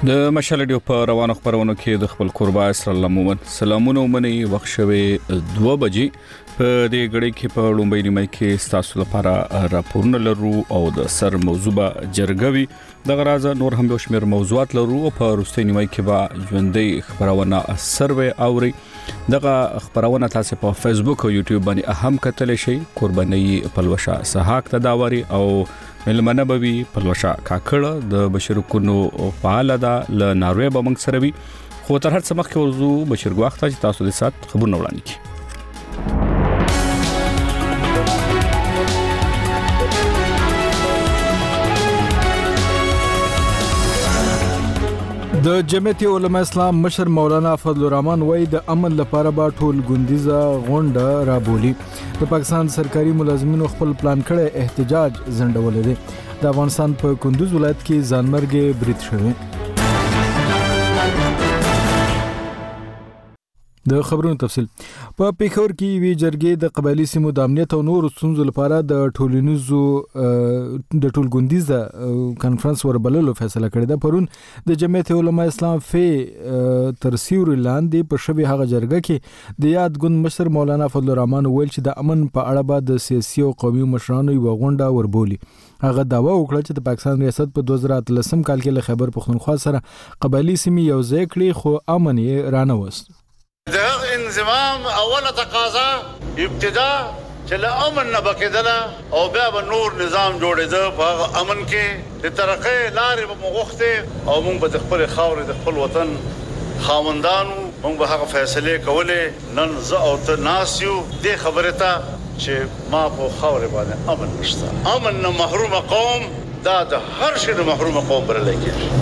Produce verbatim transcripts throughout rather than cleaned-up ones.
د مشال ډیو په روانو خبرونو کې د خپل قربا اسرائیل مومن سلامونه ومني وخت شوي دوه بجې په دې غړي کې په لومبۍ نیمه کې تاسو لپاره راپورونه لرو او د سر موضوع جرګوي د غراز نور هم یو شمېر موضوعات لرو او په روستي نیمه کې به ژوندۍ خبرونه سروي اوري دغه خبرونه تاسو په فیسبوک او یوټیوب باندې اهم کتل شي قرباني پلوشا سحاق تداوري او ملمنه بوي پلوشا کاکړه د بشیر کونو فعال ده ل ناروې به موږ سره وي خو تر هر څه مخکې ورزو بشیر غواخته چې تاسو د سات خبرونه وړاندې کړئ. د جمعیت علماء اسلام مشر مولانا فضل الرحمن وای د امن لپاره با ټول ګوندیزه غونډه را بولی. د پاکستان سرکاري ملازمینو خپل پلان کړی احتجاج ځنډول دي. د افغانستان په کندوز ولایت کې ځانمرګ برید شوی. د خبرونو تفصیل په پیښور کې وی جرګې د قبایلی سیمو د امنیت او نور ستونزو لپاره د ټولنیزو د ټولګوندیزه کانفرنس وربللو فیصله کړې ده. پرون د جمعیت علماء اسلام فی ترسیور لاندې په شوی هغه جرګه کې د یاد ګوند مشر مولانا فضل الرحمن ویل چې د امن په اړه به د سیاسي او قومي مشرانو یو غونډه وربولي. هغه داوا وکړه چې د پاکستان ریاست په دوه زره اتلسم کال کې له خیبر پختونخوا سره قبایلی سیمې یو ځای کړې خو امن یې رانه وست. ده انضمام اوله تقاضا ابتدا چې له امن نه بکېدله او بیا به نور نظام جوړېده په امن کې د ترقۍ لارې به مو غوښتې او موږ به د خپلې خاورې د خپل وطن خاوندانو موږ به هغه فیصلې کولې. نن زه او ته ناست یو دې خبرې ته چې ما په خاورې باندې امن نشته. امن نه محرومه قوم دا د هر شي نه محرومه قوم بللی کېږي.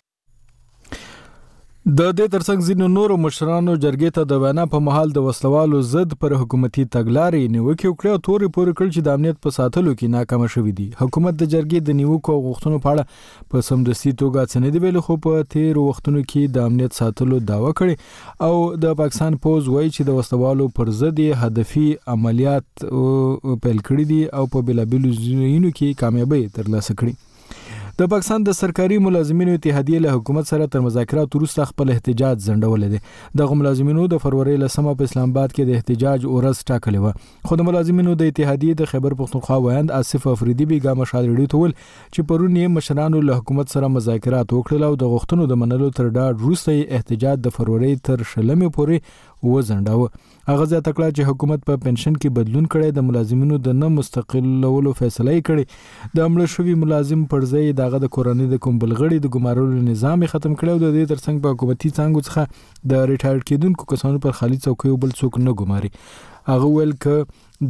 د دې ترڅنګ ځینو نورو مشرانو جرګې ته د وینا په محل د وسلوالو ضد پر حکومتي تګلارې نیوکې وکړې او تورې پورې کړ چې د امنیت په ساتلو کې ناکام شوی دی. حکومت د جرګې د نیوکو او غوښتنو په اړه په سمدستي توګه څه نه دی ویلي خو په تیر وختونو کې د امنیت ساتلو دعوه کړې او د پاکستان پوز وایي چې د وسلوالو پر ضد هدفي عملیات پیل کړي دي او په بلابلو ځایونو کې کامیابی ترلاسه کړې. د پاکستان د سرکاري ملازمینو اتحادیه له حکومت سره تر مذاکرات وروسته خپل احتجاج ځنډول دي. د ملازمینو د فروری لسمه په اسلام آباد کې د احتجاج ورځ ټاکلې و خو د ملازمینو د اتحادیه د خیبر پختونخوا ویاند آصف افریدي بیګا مشال ریډیو ته ول چې پرون یې مشرانو له حکومت سره مذاکرات وکړل او د غوښتنو د منلو تر ډاډ وروسته احتجاج د فروری تر شلمې پورې وځنډاوه. هغه ځکه کړه چې حکومت په پنشن کې بدلون کړي د ملازمینو د نه مستقلولو فیصله کړي. د امر شوی ملازم پر ځای دغه د کورنۍ د کوم بلغړي د ګمارلو نظام ختم کړي او د دې ترڅنګ په حکومتي څنګه څخه د ریټایر کېدونکو کسانو پر خالي څوکۍ بل څوک نه ګماري. هغه ویل ک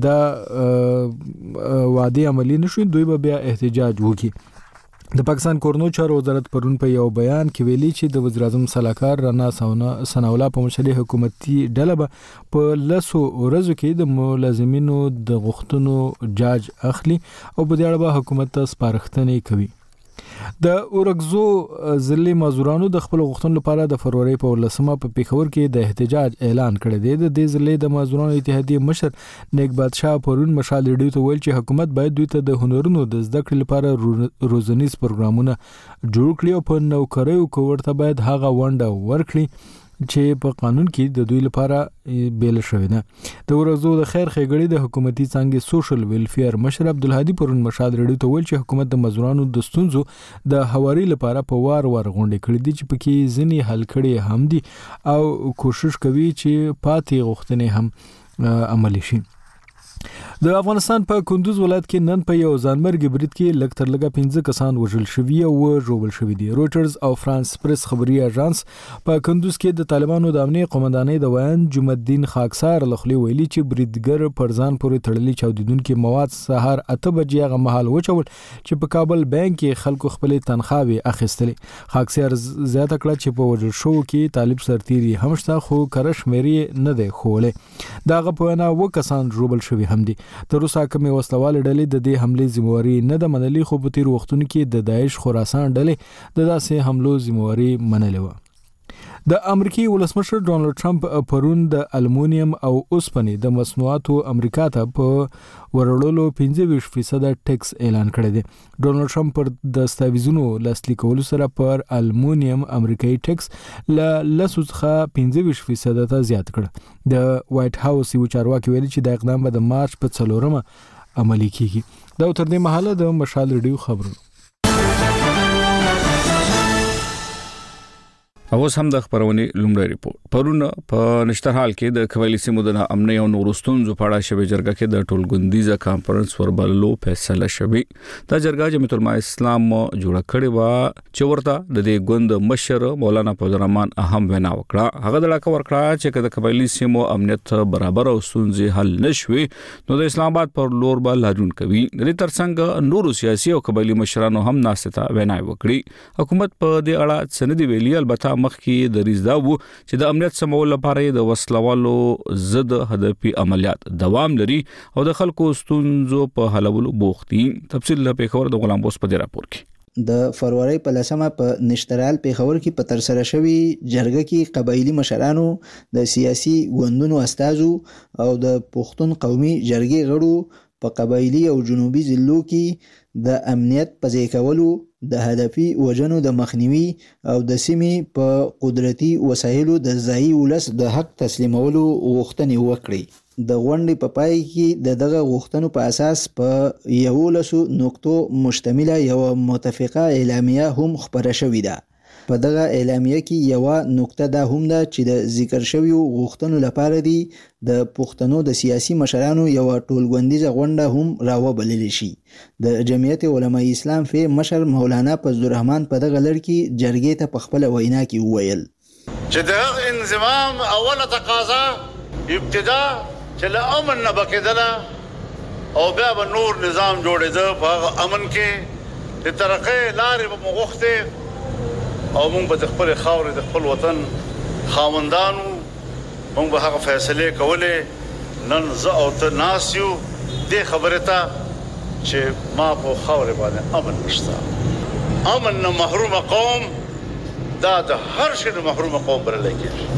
دا وعده عملی نشو دوی به بیا احتجاج وکړي. د پاکستان کورنو چارو وزارت پرون په یو بیان کې ویلي چې د وزیر اعظم سلاکار رانا ثناءالله په مشرۍ حکومتي ډله به په لسو ورځو کې د ملازمینو د غوښتنو جاج اخلي او په دې اړه به حکومت ته سپارښتنې کوي. د اورګزو ضلعي مزدورانو د خپل غوښتنو لپاره د فروری په لسمه په پیښور کې د احتجاج اعلان کړی دی. د دې ضلعي د مزدورانو اتحادیه مشر نیک بادشاه پرون مشال ریډیو ته ویل چې حکومت باید دوی ته د هنرونو د زده کړې لپاره روزنیز پروګرامونه جوړ کړي او په نوکریو کې ورته باید هغه ونډه ورکړي چې په قانون کې د دوی لپاره بیل شوی ده. د ورځو د خیر ښېګړې د حکومتي څانګې سوشل ویلفیر مشر عبدالهادي پرون مشال ریډیو ته ویل چې حکومت د مزدورانو د ستونزو د هواري لپاره په وار وار غونډې کړې دي چې پکې ځینې حل کړي هم دي او کوشش کوي چې پاتې غوښتنې هم عملي شي. د افغانستان په کندوز ولایت کې نن په یو ځانمرګ برید کې لږ تر لږه پنځه کسان وژل شوي او وژل شوي دي. رويټرز او فرانس پریس خبري اژانس په کندوز کې د طالبانو د امنیت قومندانۍ د ویان جمعه الدین خاکسار لخوا ویلي چې بریدګر پر ځان پورې تړلي چاودیدونکو مواد سهار اته بجې هغه مهال وچول چې په کابل بانک کې خلکو خپل تنخواوي اخیستلې. خاکسار زیاته کړه چې په وژل شو کې طالب سرتيري هم شته خو کرش مری نه دی خوله. داغه په وینا و کسان روبل شوي هم دي. تر اوسه کومې وسلوال ډلې د دې حملې ذمہواری نه ده منلې خو په تیر وختونو کې د داعش خراسان ډلې د داسې حملو ذمہواری منلې و. د امریکای ولسمشر ډونالد ټرمپ پرون د المونیم او اوسپنې د مصنوعاتو امریکا ته په ورړلو پنځه ویشت فیصد ټیکس اعلان کړی دی. ډونالد ټرمپ پر د دستاویزونو لاسلیک کولو سره پر المونیم امریکایي ټیکس ل لسو څخه پنځه ویشت فیصد ته زیات کړ. د وایټ هاوس یو چارواکي ویلي چې د اقدام به د مارچ په څلورمه عملي کیږي. دا تر دې مهاله د مشال ریډیو خبرونه. اوس هم د خبرونې لومړی ریپورت. پرون په نشترحال کې د قبایلی سیمو د امنیت او نورو ستونزو په اړه شوې جرګه کې د ټولګوندیزه کانفرنس وربللو فیصله شوې. دا جرګه جمعیت العلماء اسلام جوړه کړې و چې ورته د دې ګوند مشر مولانا فضل الرحمن اهم وینا وکړه. هغه د لاکه ورکړه چې د قبایلی سیمو امنیت برابر او ستونزې حل نشوي نو د اسلام آباد پر لور به لاجون کوي. د دې ترڅنګ نورو سیاسي او قبایلی مشرانو هم ناسته وینا وکړي. حکومت په دې اړه سندې ویلي، البته مخکې د ریزدا وو چې د امنیت سمول لپاره د وسلوالو ضد هدفي عملیات دوام لري او د خلکو ستونزو په حلولو بوختي. تفصیل له پیښور د غلام بوس په دې راپور کې. د فروری په لسمه په نشترال پیښور کې په تر سره شوی جرګه کې قبایلی مشرانو، د سیاسي ګوندونو استازو او د پښتون قومي جرګې غړو په قبایلی او جنوبي ضلعو کې د امنیت په ځای کولو، د هدفي وژنو د مخنیوي او د سیمې په قدرتي وسایلو د ځایي ولس د حق تسلیمولو غوښتنې وکړي. د غونډې په پای کې د دغه غوښتنو په اساس په یولسو نقطو مشتمله یو متفقه اعلامیه هم خپره شوې ده. په دغه اعلامیه کې یو نقطه دا هم ده چې د ذکر شویو غوښتنو لپاره دی د پښتنو د سیاسي مشرانو یو ټولګوندیزه غونډه هم راوبلل شي. د جمعیت علماء اسلام فی مشر مولانا فضل الرحمن په دغه لړ کې جرګې ته په خپل وینا کې وویل چې دغه انضمام اوله تقاضا ابتدا چې له امن نه بکیدله او بیا به نور نظام جوړېده. په هغه امن کې د ترقۍ لارې به مو غوښتې او موږ به د خپل خاورې د خپل وطن خاوندانو موږ به هغه فیصلې کولې. نن زه او ته ناست یو دې خبرې ته چې ما په خاورې باندې امن نشته. امن نه محروم قوم دا د هر شي نه محروم قوم بللی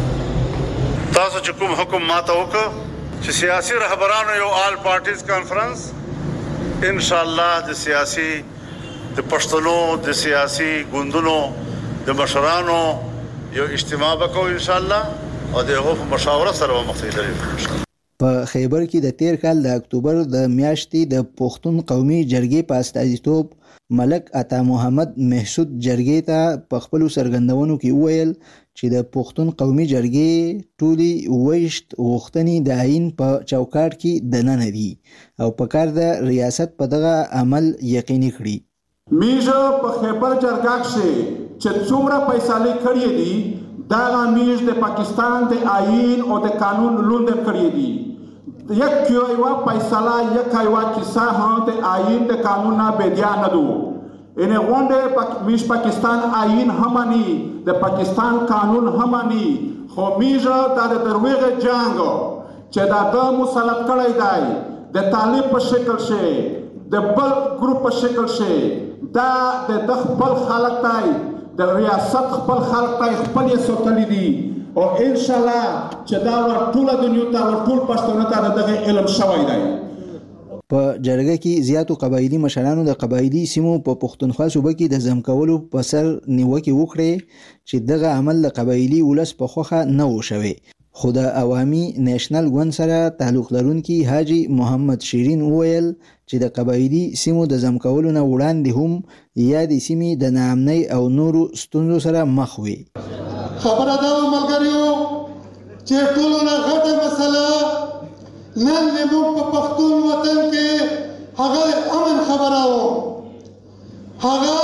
کېږي. تاسو چې کوم حکم ماته وکړ چې سیاسي رهبرانو یو آل پارټیز کانفرنس ان شاء الله د سیاسي د پښتنو د سیاسي ګوندونو د مشرانو یو اجتماع وکړو ان شاء الله او د هغو په مشاوره سره مخته لري. په خیبر کې د تیر کال د اکتوبر د میاشتې د پښتون قومي جرګې په استازیتوب ملک عطا محمد محسود جرګې ته په خپل سرګندونو کې وویل چې د پښتون قومي جرګې ټولي ویشت غوښتنې د عین په چوکاټ کې دننه دي او په کار د ریاست په دغه عمل یقیني کړي. میژه په خیبر جرګه کې چې څومره فیصلې کړې دي دا میژ د پاکستان د آئین او د قانون لوند کړې دي. یک یو فیصله یک یو کیسه هم د آئین د قانون نه بدیا نه دو. ان غونډه میژ پاکستان آئین همانی د پاکستان قانون همانی خو میژه د دروغ جنگ چې دا د مسلط کړی دی د طالب په شکل شي د بل ګروپ په شکل شي دا د خپل خلک دی د ریاست خپل خلک ته خپل یې سوتلی دي او ان شاء الله چې دا ور ټول دنیا ته ور ټول پښتون ته دغه علم شوی دی. په جرګه کې زیاتو قبایلی مشرانو د قبایلی سیمو په پښتونخوا صوبه کې د ځم کولو په سر نیوکه وکړي چې دغه عمل د قبایلی ولس په خوخه نه و شوی. خو د عوامي نېشنل ګوند سره تعلق لرونکي حاجی محمد شیرین وویل چې د قبایلی سیمو د ځم کولو نه وړاندې هم یا د سیمې د ناامنۍ او نورو ستونزو سره مخ وي. خبره دا ملګریو چې ټولو نه غټه مسله نن زموږ په پښتون وطن کې هغه امن خبره و.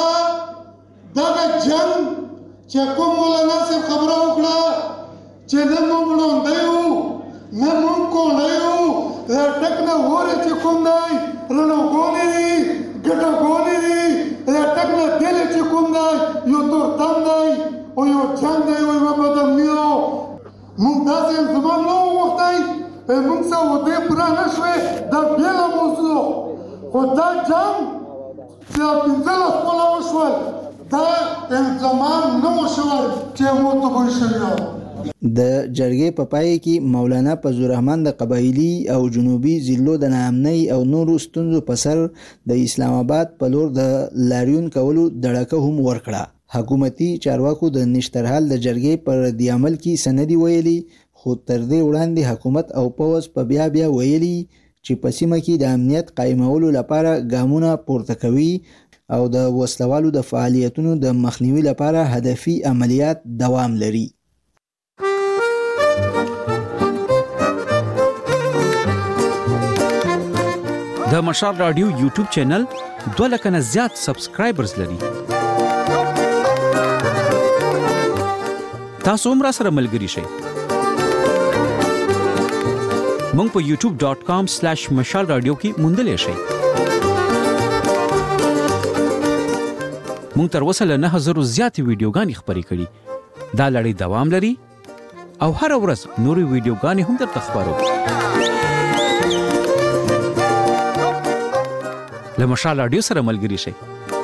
هغه دغه جنګ چې کوم مولانا صاحب خبره وکړه چې نه موږ وړاندې یو نه موږ کولی یو دا ټک نه وره چې کوم دی رڼاګونې دي ګټاګونې دي دا ټک نه تېلې چې کوم دی یو تورتم دی او یو جنګ دی او یوه بدامني موږ داسې انضمام نه و غوښتی موږ څه ودې پوره نه شوې دا بېله موضوع خو دا جنګ چې دا پنځلس کاله وشول دا انضمام نه و شوی چې موږ ته شوی. د جرګې په پای کې مولانا فضل الرحمن د قبایلی او جنوبي ضلعو د ناامنۍ او نورو ستونزو په سر د اسلام آباد په لور د لاریون کولو دړکه هم ورکړه. حکومتي چارواکو د نشترحال د جرګې پر ردي عمل کې سندي ویلي، خو تر دې وړاندې حکومت او پوځ په بیا بیا ویلي چې په سیمه کې د امنیت قایمولو لپاره ګامونه پورته کوي او د وسلوالو د فعالیتونو د مخنیوي لپاره هدفي عملیات دوام لري. د مشال رادیو یوټیوب چینل دوه لک نه زیات سبسکرایبرز لري. تاسو هم را سره ملګري شئ. مونږ په یوټیوب ډاٹ کام سلیش مشال رادیو کې موندلی شئ. مونږ تر اوسه له نه زره زیاتې ویډیوګانې خپرې کړي. دا لړۍ دوام لري او هر ورځ نورې ویډیوګانې هم درته خپروو. له مشال رادیو سره ملګري شئ.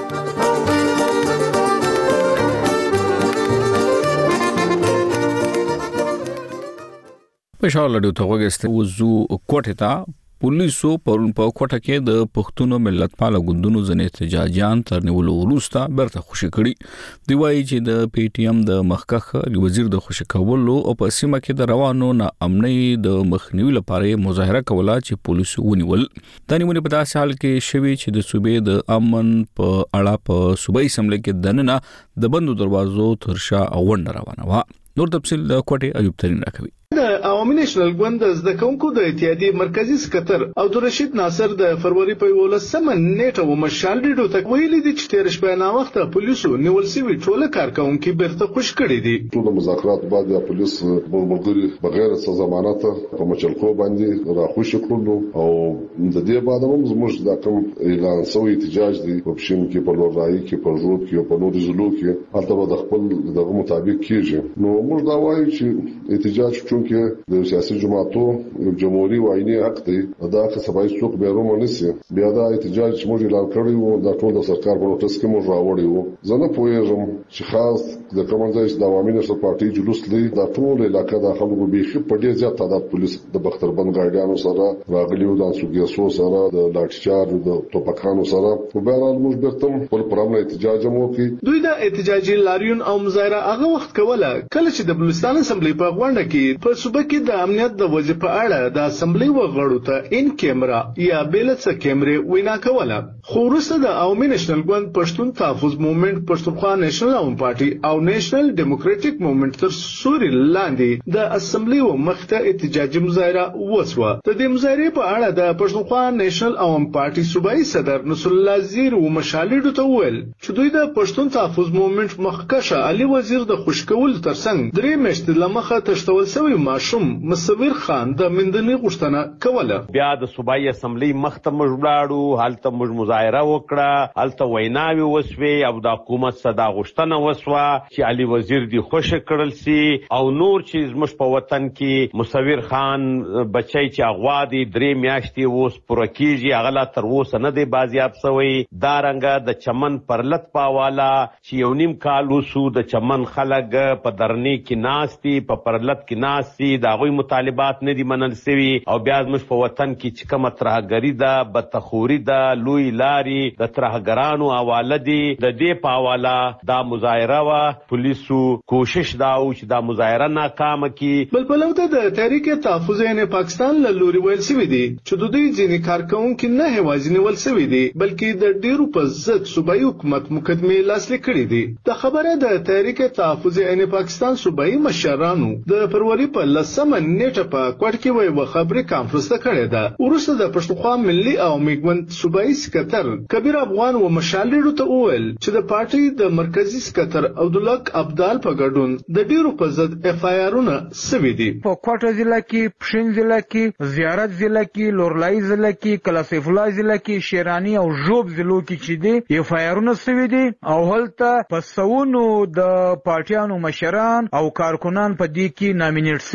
مشال رادیو ته وګورئ وزو کوټه ته پولیسو پرون په کوټه کې د پښتون ملتپال ګوندونو ځنې احتجاجیان تر نیولو وروسته برته خوشی کړي. دی وايي چې د پی ټی ایم د مخکخ وزیر د خوشی کولو او په سیمه کې د روانو ناامنۍ د مخنیوي لپاره مظاهره کوله چې پولیسو ونیول. د نیولې په داسې حال کې شوی چې د صوبې د امن په اړه په صوبایي اسمبلی کې دننه د بندو دروازو ترشا اونډ روانه و. نور تفصیل د کوټه ایوب ترين راکوي. د عوامي نېشنل ګوند د زده کوونکو د اتحادیې مرکزی سکتر عبدالرشید ناصر د فروری په یولسمه نیټه و مشال ډیډو ته ویلي دي چې تیر شپه نا وخت پولیسو نیول سوي ټول کارکونکو بیرته خوش کړي دي. ټول مذاکرات بعد یا پولیس مرګري بغیر څه ضمانت په مچلکو باندې را خوش کړو او د دې بعد هم زموږ د کوم اعلان سوی احتجاج دي په شین کې په لورای کې په جوړ کې په نورو ضلعو کې هلته د خپل دغه مطابق کیږي. نو موږ دا وایو چې احتجاج چون کې د سیاسي جماعتو جمهوریت وایي حق دی دا که سبای څوک به رومو نسی بیا دا احتجاج چې موږ اعلان کړی وو دا ټول د سرکار په نوټس کې موږ راوړی وو. زه نه پوهیږم چې خاص د کوم ځای د عوامي نشر پارټي جلوس لري دا ټول علاقې د خلکو بيخي په ډیر زیات تعداد پولیس د بختربند ګاډیانو سره راغلي وو د سوګیسو سره د لاټچارج د توپکانو سره په بهرحال موږ برتم په پرامه احتجاج مو کې دوی د احتجاجي لاریون او مظاهره هغه وخت کوله کله چې د بلوچستان اسمبلی په غونډه کې په صوبه کې د امنیت د وظیفه په اړه د اسمبلی وغړو ته ان کیمرا یا بیلڅ کیمرې وینا کوله. خو وروسته د عوامي نېشنل ګوند پښتون تحفظ موومېنټ پښتونخوا نېشنل عوام پارټي او نېشنل ډیموکراټک موومېنټ تر سوري لاندې د اسمبلی و مخته احتجاجي مظاهره وسوه. د دې مظاهرې په اړه د پښتونخوا نېشنل عوام پارټي صوبایي صدر نصر الله زیر و مشالډو ته وویل چې دوی د پښتون تحفظ موومېنټ مخکشه علي وزیر د خوشکول ترڅنګ درې میاشتې لمخه تشتول شوی ماشوم مصور خان د مندنی غوښتنه کوله. بیا د صوبایي اسمبلی مخته مجبلاړو حالت مج مظاهره وکړه حالت ویناوي وسوي او د حکومت صدا غوښتنه وسوه چې علي وزیر دی خوش کړل سي او نور چې زموږ په وطن کې مصور خان بچي چې اغوا دي درې میاشتې ووس پرکیږي اغلا تر اوسه نه دی بازیاب شوی. دا رنګه د چمن پرلت پاوالا چې یو نیم کال وسو د چمن خلک په درنی کې ناشتي په پرلت کې ناشتي دا غوي مطالبات نه دي منل سوي او بیا زموږ په وطن کې چې کومه ترهګری ده بدتخوري ده لوی لاري د ترهګرانو حواله دي د دې په حواله دا مظاهره وا پولیسو کوشش دا او چې دا مظاهره ناکامه کی. بل بلوته د تحریک تحفظ عین پاکستان له لوري ویل سوي دي چې د دوی ځینې کارکونکو نه هوازي نیول سوي دي بلکې د ډیرو په ضد صوبایي حکومت مقدمه لاسلیک کړي دي. د خبره د تحریک تحفظ عین پاکستان صوبایي مشرانو د فروری په لسمه نیټه په کوټ کې وی و خبري کانفرنس ته کړې ده. ورسته د پښتونخوا ملي او میګوند صوبایي سکتر کبیر افغان و مشالډو ته وویل چې د پارټي د مرکزی سکتر عبدالحق عبدال په ګډون د ډیرو په ضد اف آی آرونه سوي دي. په کوټه ضلع کې پښین ضلع کې زیارت ضلع کې لورلای ضلع کې کلاسیف الله ضلع کې شیرانی او ژوب ضلعو کې چې دي اف آی آرونه سوي دي او هلته په سونو د پارټیانو مشران او کارکونان په دې کې نامینیټ سوي دي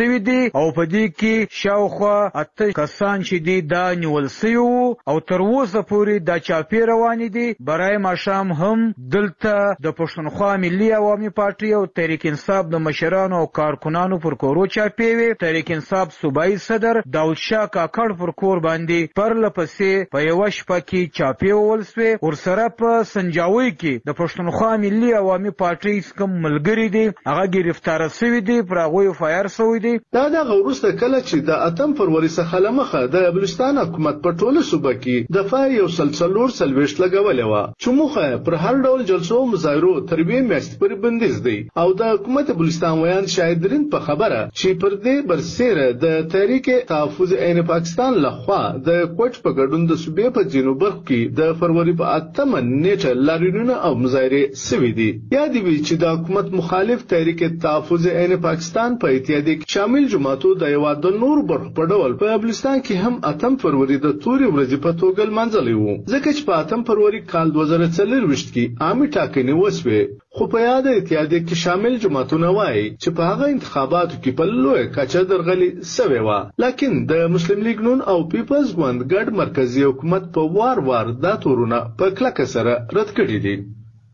او په دې کې شاوخوا اته کسان چې دي دا نیول شوي او تر اوسه پورې دا چاپی روانې دي. برای ماښام هم دلته د پښتونخوا ملي عوامي پارټي او تحریک انصاف د مشرانو او کارکنانو پر کورو چاپی وي. تحریک انصاف صوبایي صدر داود شاه کاکړ پر کور باندې پرله پسې په یوه شپه کې چاپی وول سوې. ورسره په سنجاوي کې د پښتونخوا ملي عوامي پارټي کوم ملګري دي هغه ګرفتاره شوي دي، پر هغوی فایر شوی دي. دا دغه وروسته کله چې د اتم فروری څخه له مخه د بلوچستان حکومت په ټوله صوبه کې دفاع یو سلسلور سلويشت لګولې وه چې موخه پر هر ډول جلسو مظاهرو تر یوې میاشتې پورې بندیز دی. او د حکومت بلوچستان ویان شاهدرین په خبره چې پر دې برسیره د تحریک تحفظ عین پاکستان لخوا د کوټ په ګډون د صوبې په ځینو برخو کې د فروری په اتمه نیټه لاریونونه او مظاهرې سوي دي. یاد وي چې د حکومت مخالف تحریک تحفظ عین پاکستان په اتحادیه کې شامل جماعتو د یو د نور برخو په ډول په بلوچستان کې هم اتم فروری د توري ورځې په توګه لمانځلی وو، ځکه چې په اتم فروری کال دوه زره څلرویشت کې عامې ټاکنې وسوې. خو په یاد اتحادیه کې شامل جماعتونه وایي چې په هغه انتخاباتو کې په لویه کچه درغلي سوې وه، لیکن د مسلم لیګ نون او پیپلز ګوند ګډ مرکزي حکومت په وار وار دا تورونه په کلکه سره رد کړي دي.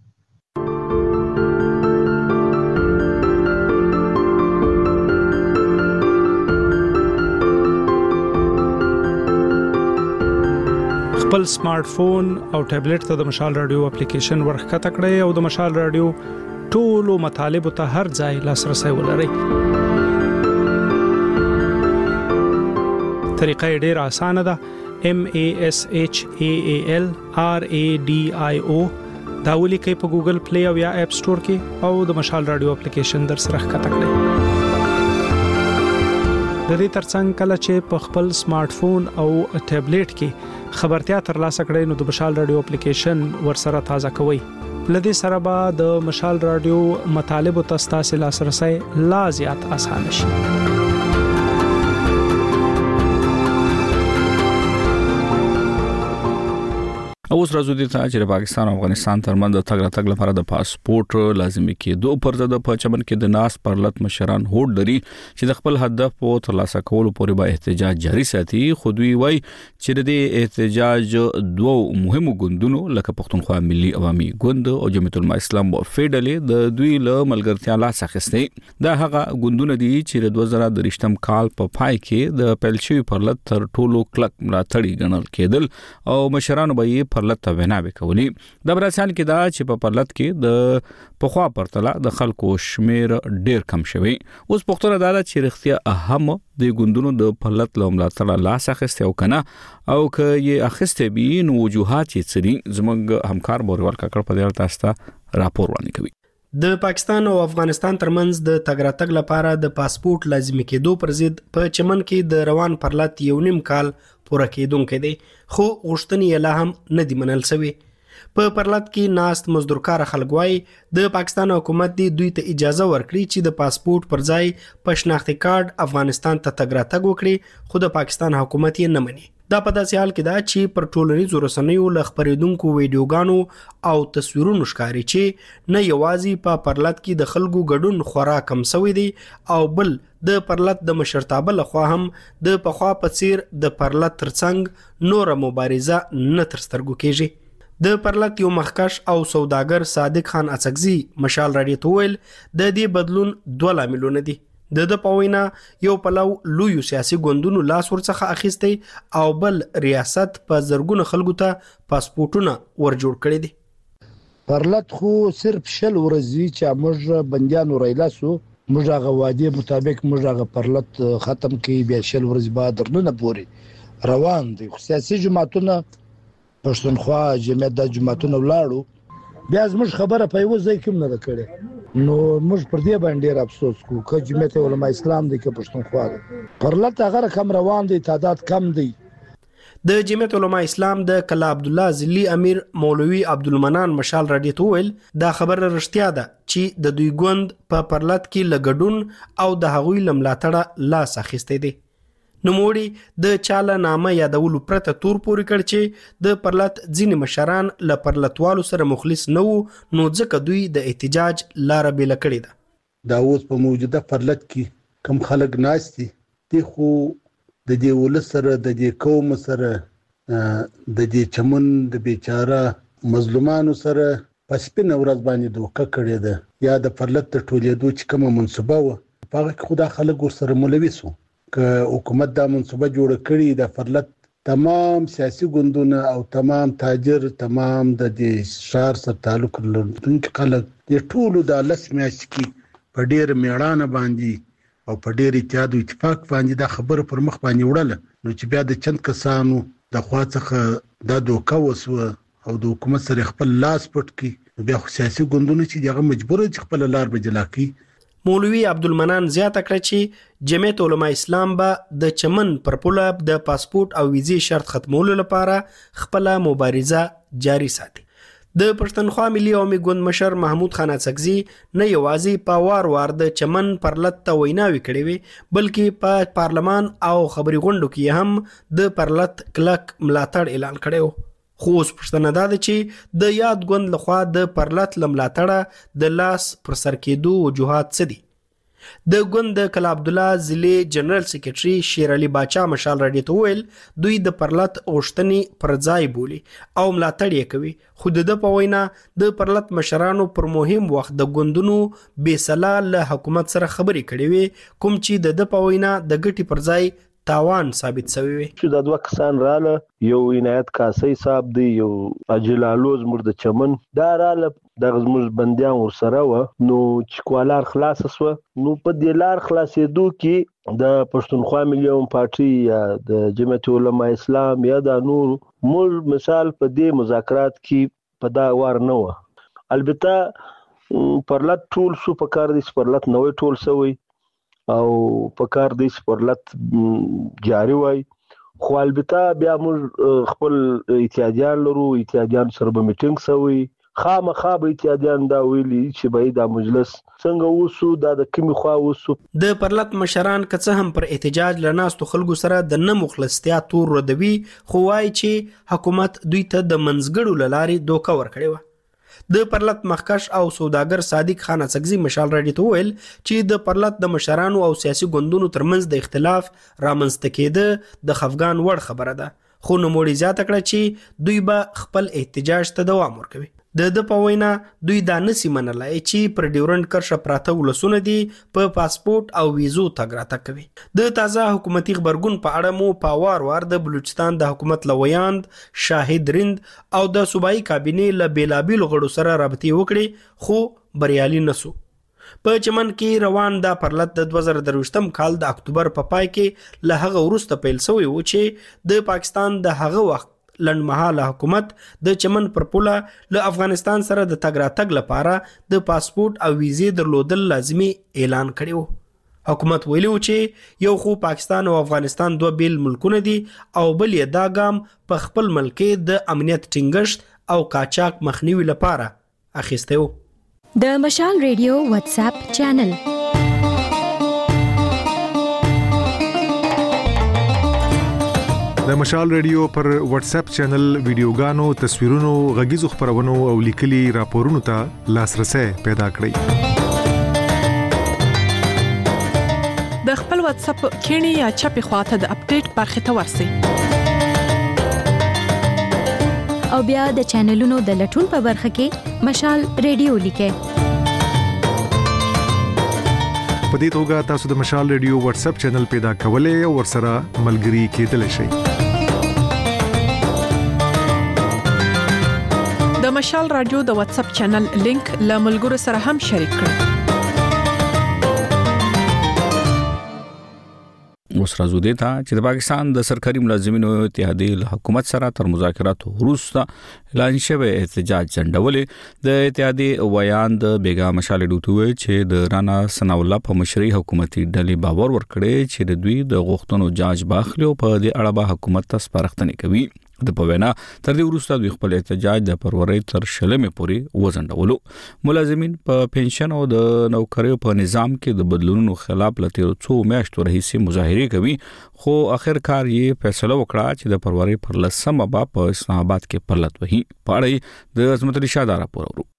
خپل سمارټ فون او ټابلیټ ته د مشال رادیو اپلیکیشن ورخکته کړئ او د مشال رادیو ټولو مطالبه ته هر ځای لاسرسي ولرئ. طریقه ډیره اسانه ده. M A S H A A L R A D I O دا ولیکئ په ګوګل پلی او یا اپ سٹور کې او د مشال رادیو اپلیکیشن در سره ښکته کړئ. د دې ترڅنګ کله چې په خپل سمارټ فون او ټابلیټ کې خبرتیا ترلاسه کړئ نو د مشال رادیو اپلیکیشن ورسره تازه کوئ. لدې سره به د مشال رادیو مطالب او تاسو لاسرسي لا زیات اسانه شي. اوس راځو دې ته چې پاکستان او افغانستان ترمنځ د تګ راتګ لپاره د پاسپورت لازمي کېدو پر ضد په چمن کې د ناس پرلط مشران هوډ لري چې د خپل هدف په ترلاسه کولو پورې به احتجاج جاري ساتي. خو دوی وایي چې د احتجاج دوه مهمو ګوندونو لکه پښتونخوا ملي عوامي ګوند او جمعیت العلماء اسلام فیډرال د دوی له ملګرتیا لاس اخیستي. دا هغه ګوندونه دي چې د دوه زره درشتم کال په پای کې د پیلشوي پرلط تر ټولو کلک ملاتړي ګڼل کېدل او مشرانو به یې پرلط ته ویناوي کوي. د براسان کې دا چې په پرلط کې د پخوا پرتله د خلکو شمیر ډیر کم شوی. اوس پښتون دا چې رښتیا اهم د ګوندونو د پرلط له ملاتړ لاس اخیسته او کنه او که یې اخیسته به نو وجوهات یې څري زموږ همکار بورول کاکړ په دې اړه تاسو راپور وړاندې کوي. د پاکستان او افغانستان ترمنځ د تګ راتګ لپاره د پاسپورت لازمي کېدو پر ضد په چمن کې د روان پرلط یو نیم کال پوره کېدونکې دی، خو غوښتنې یې لا هم نه دي منل شوې. په پرلط کې ناست مزدورکار خلک وایي د پاکستان حکومت دی دوی ته اجازه ورکړي چې د پاسپورت پر ځای په شناختي کارت افغانستان ته تګ راتګ وکړي، خو د پاکستان حکومت یې نه مني. دا په داسې حال کې ده چې پر ټولنیزو رسنیو له خپرېدونکو ویډیوګانو او تصویرونو ښکاري چې نه یوازې په پرلط کې د خلکو ګډون خورا کم شوی دی او بل د پرلط د مشرتابه لخوا هم د پخوا په څیر د پرلط ترڅنګ نوره مبارزه نه تر سترګو کېږي. د پرلط یو مخکش او سوداګر صادق خان اڅکزي مشال رادیو ته ویل د دې بدلون دوه لاملونه دي. د د پوینا یو پلو لوی سیاسي ګوندونو لاس ورڅخه اخیستی او بل ریاست په زرګونه خلکو ته پاسپورتونه ورجوړ کړي دي. پرلط خو صرف شل ورځې چې موږ بندیانو رایلاسو موږ هغه وعده مطابق موږ هغه پرلط ختم کړي، بیا شل ورځې بعد درنه پوري روان دي. سیاسي جماعتونه پښتونخوا جمعیت د جماعتونو ولاړو بیا زموږ خبره په یو ځای کې نه کړې، نو موږ پر دې باندې افسوس کوو چې جمعیت علماء اسلام د پښتونخوا پرلط هغه کم روان دي، تعداد کم دی. د جمعیت علماء اسلام د کلا عبد الله ذلی امیر مولوی عبدالمنان مشال رادیو ته ویل دا خبره رښتیا ده چې د دوی ګوند په پرلط کې لګډون او د هغوی لملاتړه لاس اخیستی دی. نوموړي د چاله نامه یادولو پرته تور پورې کړ چې د پرلط ځینې مشران له پرلطوالو سره مخلص نه وو، نو ځکه دوی د احتجاج لاره بیله کړې ده. دا اوس په موجوده پرلط کې کم خلک ناست دي دی خو د دې ولس سره د دې قوم سره د دې چمن د بیچاره مظلومانو سره په سپینه ورځ باندې دوکه کړې ده یا د پرلط د ټولېدو چې کومه منصوبه وه په هغه کې خو دا خلک ورسره ملوث وو که حکومت دا منصوبه جوړه کړې د پرلط تمام سیاسي ګوندونه او تمام تاجر تمام د دې ښار سره تعلق لرونکي خلک د ټولو د لس میاشتې کې په ډېر میړانه باندې او په ډېر اتحاد او اتفاق باندې دا خبره پر مخ باندې وړله نو چې بیا د چند کسانو د خوا څخه دا دوکه وسوه او د حکومت سره خپل لاس پټ کړي بیا خو سیاسي ګوندونه چې دغه مجبور دي خپل لار به جلا کړي. مولوي عبدالمنان زیاته کړه چې جمعیت علماء اسلام به د چمن پر پوله د پاسپورت او ویزې شرط ختمولو لپاره خپل مبارزه جاری ساتي. د پښتونخوا ملي عوامي ګوند مشر محمود خان اڅکزي نه یوازې په وار وار د چمن پرلط ته ویناوي کړې وي بلکې په پا پارلمان او خبري غونډو کې هم د پرلط کلک ملاتړ اعلان کړی و. خو اوس پوښتنه دا ده چې د یاد ګوند لخوا د پرلط له ملاتړه د لاس پر سر کېدو وجوهات څه دي؟ د ګوند د کلا عبدالله ضلع جنرال سیکرټري شیر علي باچا مشال راډیو ته وویل دوی د پرلط غوښتنې پر ځای بولي او ملاتړ یې کوي خو د ده په وینا د پرلط مشرانو پر مهم وخت د ګوندونو بې سلا له حکومت سره خبرې کړې وي کوم چې د ده په وینا د ګټې پر ځای تاوان ثابت شوی وي. چې دا دوه کسان رااله یو عنایت کاسي صاحب دی یو اجلالو زموږ د چمن دا رااله دغه زموږ بندیان ورسره وه نو چې کوالار خلاص سوه نو په دې لار خلاصېدو کې د پښتونخوا ملي عوامي پارټي یا د جمعیت علماء اسلام یا د نور موږ مثال په دې مذاکرات کې په دا وار نه وه. البته پرلط ټول شو په کار دي پرلط نوې ټول شوی او په کار دی سپورلت جاری وای خو البته بیا موږ خپل اتحادیان لرو اتحادیان سره به میټینګ سوی خامخا به اتحادیان دا ویلي چې به دا مجلس څنګه وسو دا د کومې خوا وسو. د پرلط مشران که څه هم پر احتجاج لناستو خلکو سره د نه مخلصتیا تور ردوي خو وایي چې حکومت دوی ته د منځګړو له لارې دوکه ورکړې وه. د پرلط مخکش او سوداګر صادق خان اڅکزي مشال راډیو ته وویل چې د پرلط د مشرانو او سیاسي ګوندونو ترمنځ د اختلاف رامنځته کېده د خفګان وړ خبره ده خو نوموړي زیاته کړه چې دوی به خپل احتجاج ته دوام ورکوي. د ده په وینا دوی دا نسی منلای چې پر ډیورنډ کرښه پراته ولسونه دي په پا پاسپورت او ویزو تګ راتګ کوي. د تازه حکومتي غبرګون په اړه مو په وار وار د بلوچستان د حکومت له ویاند شاهد رند او د صوبایي کابینې له بیلابیلو غړو سره رابطې وکړې خو بریالي نسو. په چمن کې روان دا پرلط د دوه زره درویشتم کال د اکتوبر په پای کې له هغه وروسته پیل شوی و چې د پاکستان د هغه وخت لنډمهاله حکومت د چمن پر پوله له افغانستان سره د تګ راتګ لپاره د پاسپورت او ویزې درلودل لازمي اعلان کړی و. حکومت ویلی و چې یو خو پاکستان او افغانستان دوه بیل ملکونه دي او بل یې دا ګام په خپل ملک د امنیت ټینګښت او قاچاق مخنیوي لپاره اخیستی و. د مشال ریډیو واتس اپ چینل د مشال ریډیو پر واتس اپ چینل ویډیوګانو تصویرونو غږیزو خبرونو او لیکلي راپورونو ته لاسرسي پیدا کړئ. د خپل واتس اپ کینی یا چپی خواته د اپډیټ برخه ته ورسئ او بیا د چینلونو د لټون په برخه کې مشال ریډیو لیکئ. په دې توګه تاسو د مشال ریډیو واتس اپ چینل پیدا کولای او ورسره ملګري کېدلی شئ. د مشال رادیو د واتس اپ چینل لینک له ملګرو سره هم شریک کړئ. اوس راځو دې ته چې د پاکستان د سرکاري ملازمینو اتحادیې له حکومت سره تر مذاکراتو وروسته اعلان شوی احتجاج ځنډولې. د اتحادیې ویاند بیګا مشال ډوټوي چې د رانا ثنا الله په مشرۍ حکومتي ډلې باور ورکړي چې د دوی د غوښتنو جاج باخلي او په دې اړه به حکومت ته سپارښتنه کوي. د پوینا تر دې وروسته دوی خپل احتجاج د فروری تر شلمې پورې وځنډولو. ملازمین په پنشن او د نوکریو په نظام کې د بدلونونو خلاف لته څو میاشتو راهیسې مظاهره کوي خو اخر کار یې فیصله وکړه چې د فروری پر لسمه په اسلام آباد کې پرلط وهي. پاړې د عظمت الرشاد راپور ورو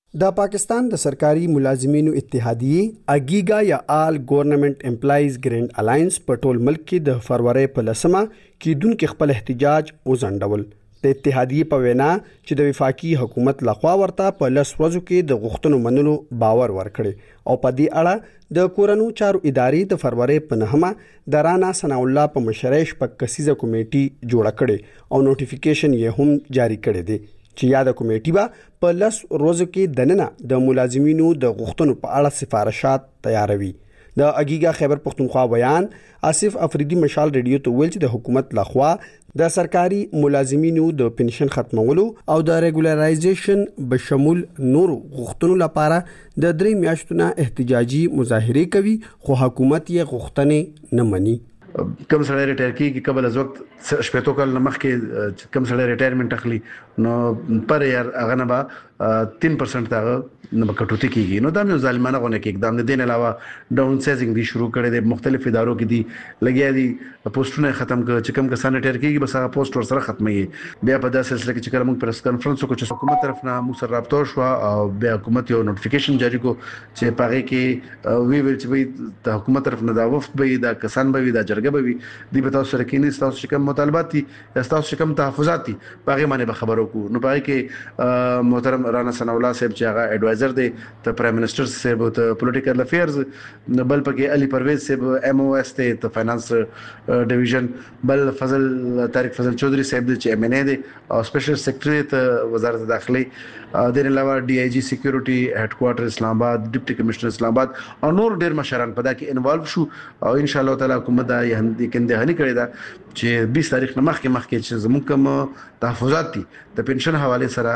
د پاکستان د سرکاري ملازمینو اتحادیه اګیګا یا آل ګورنمنت امپلایز ګرینډ الاینس په ټول ملک کې د فروری په لسمه کېدونکو خپل احتجاج وزندول. د اتحادیه په وینا چې د وفاقي حکومت لخوا ورته په لس ورځو کې د غوښتنو منلو باور ورکړي او په دې اړه د کورونو چارو ادارې د فروری په نهمه د رانا ثنا الله په مشرۍ شپږ کسیزه کمیټي جوړه کړي او نوټیفیکیشن یې هم جاری کړی دی چې یاد کمیټي به په لس ورځو کې دننه د ملازمینو د غوښتنو په اړه سفارشات تیاروي. د اګیګا خیبر پختونخوا بیان آصف افریدي مشال ریډیو ته ویل چې د حکومت لخوا د سرکاري ملازمینو د پنشن ختمولو او د ریګولرایزیشن بشمول نورو غوښتنو لپاره د درې میاشتو نه احتجاجي مظاهره کوي خو حکومت یې غوښتنې نه مني. کم سړی ریټایر کیږي قبل از وخت شپږ کال مخکې کم سړی ریټایرمنټ اخلي نو پر یار هغه نه به تین پرسنټ دا نه کټوتی کیږي نو دا یو ظالمانه غونه کې اقدام نه دین علاوه ډاون سایزینګ دی شروع کړي د مختلف ادارو کې دی لګیا دي پوسټونه ختم کړ چې کم کسان ریټایر کیږي بس هغه پوسټ ور سره ختمي بیا په داسې سلسله کې چې کله موږ پریس کانفرنس وکړو چې حکومت طرف نه موږ سره رابطه شو او بیا حکومت یو نوټیفیکیشن جاری کو چې پاره کې وی ویل چې د حکومت طرف نه دا وفد به دا کسان به دا جرګه به دی به تاسو سره کې تاسو چې کوم مطالبات دي تاسو چې کوم تحفظات دي پاره باندې به خبرو کو نو پاره کې محترم رانا ثنا الله صاحب چې هغه ایڈوایزر دی ته پرایم منسٹر صاحب ته پولیټیکل افیئرز بل پکې علي پرویز صاحب ایم او اس ته ته فاینانس ډیویژن بل فضل طارق فضل چودھری صاحب چې ایم ان ای دی او سپیشل سیکریټری ته وزارت داخلي د علاوه ډي آی جی سکیورټي هډ کوارټر اسلام آباد ډیپټي کمشنر اسلام آباد او نور ډیر مشران په دا کې انوالو شو او ان شاء الله تعالی حکومت دا یې کنده هني کړی دا چې بیس تاریخ نه مخکې مخکې چې زموږ کوم تحفظات دي د پنشن حواله سره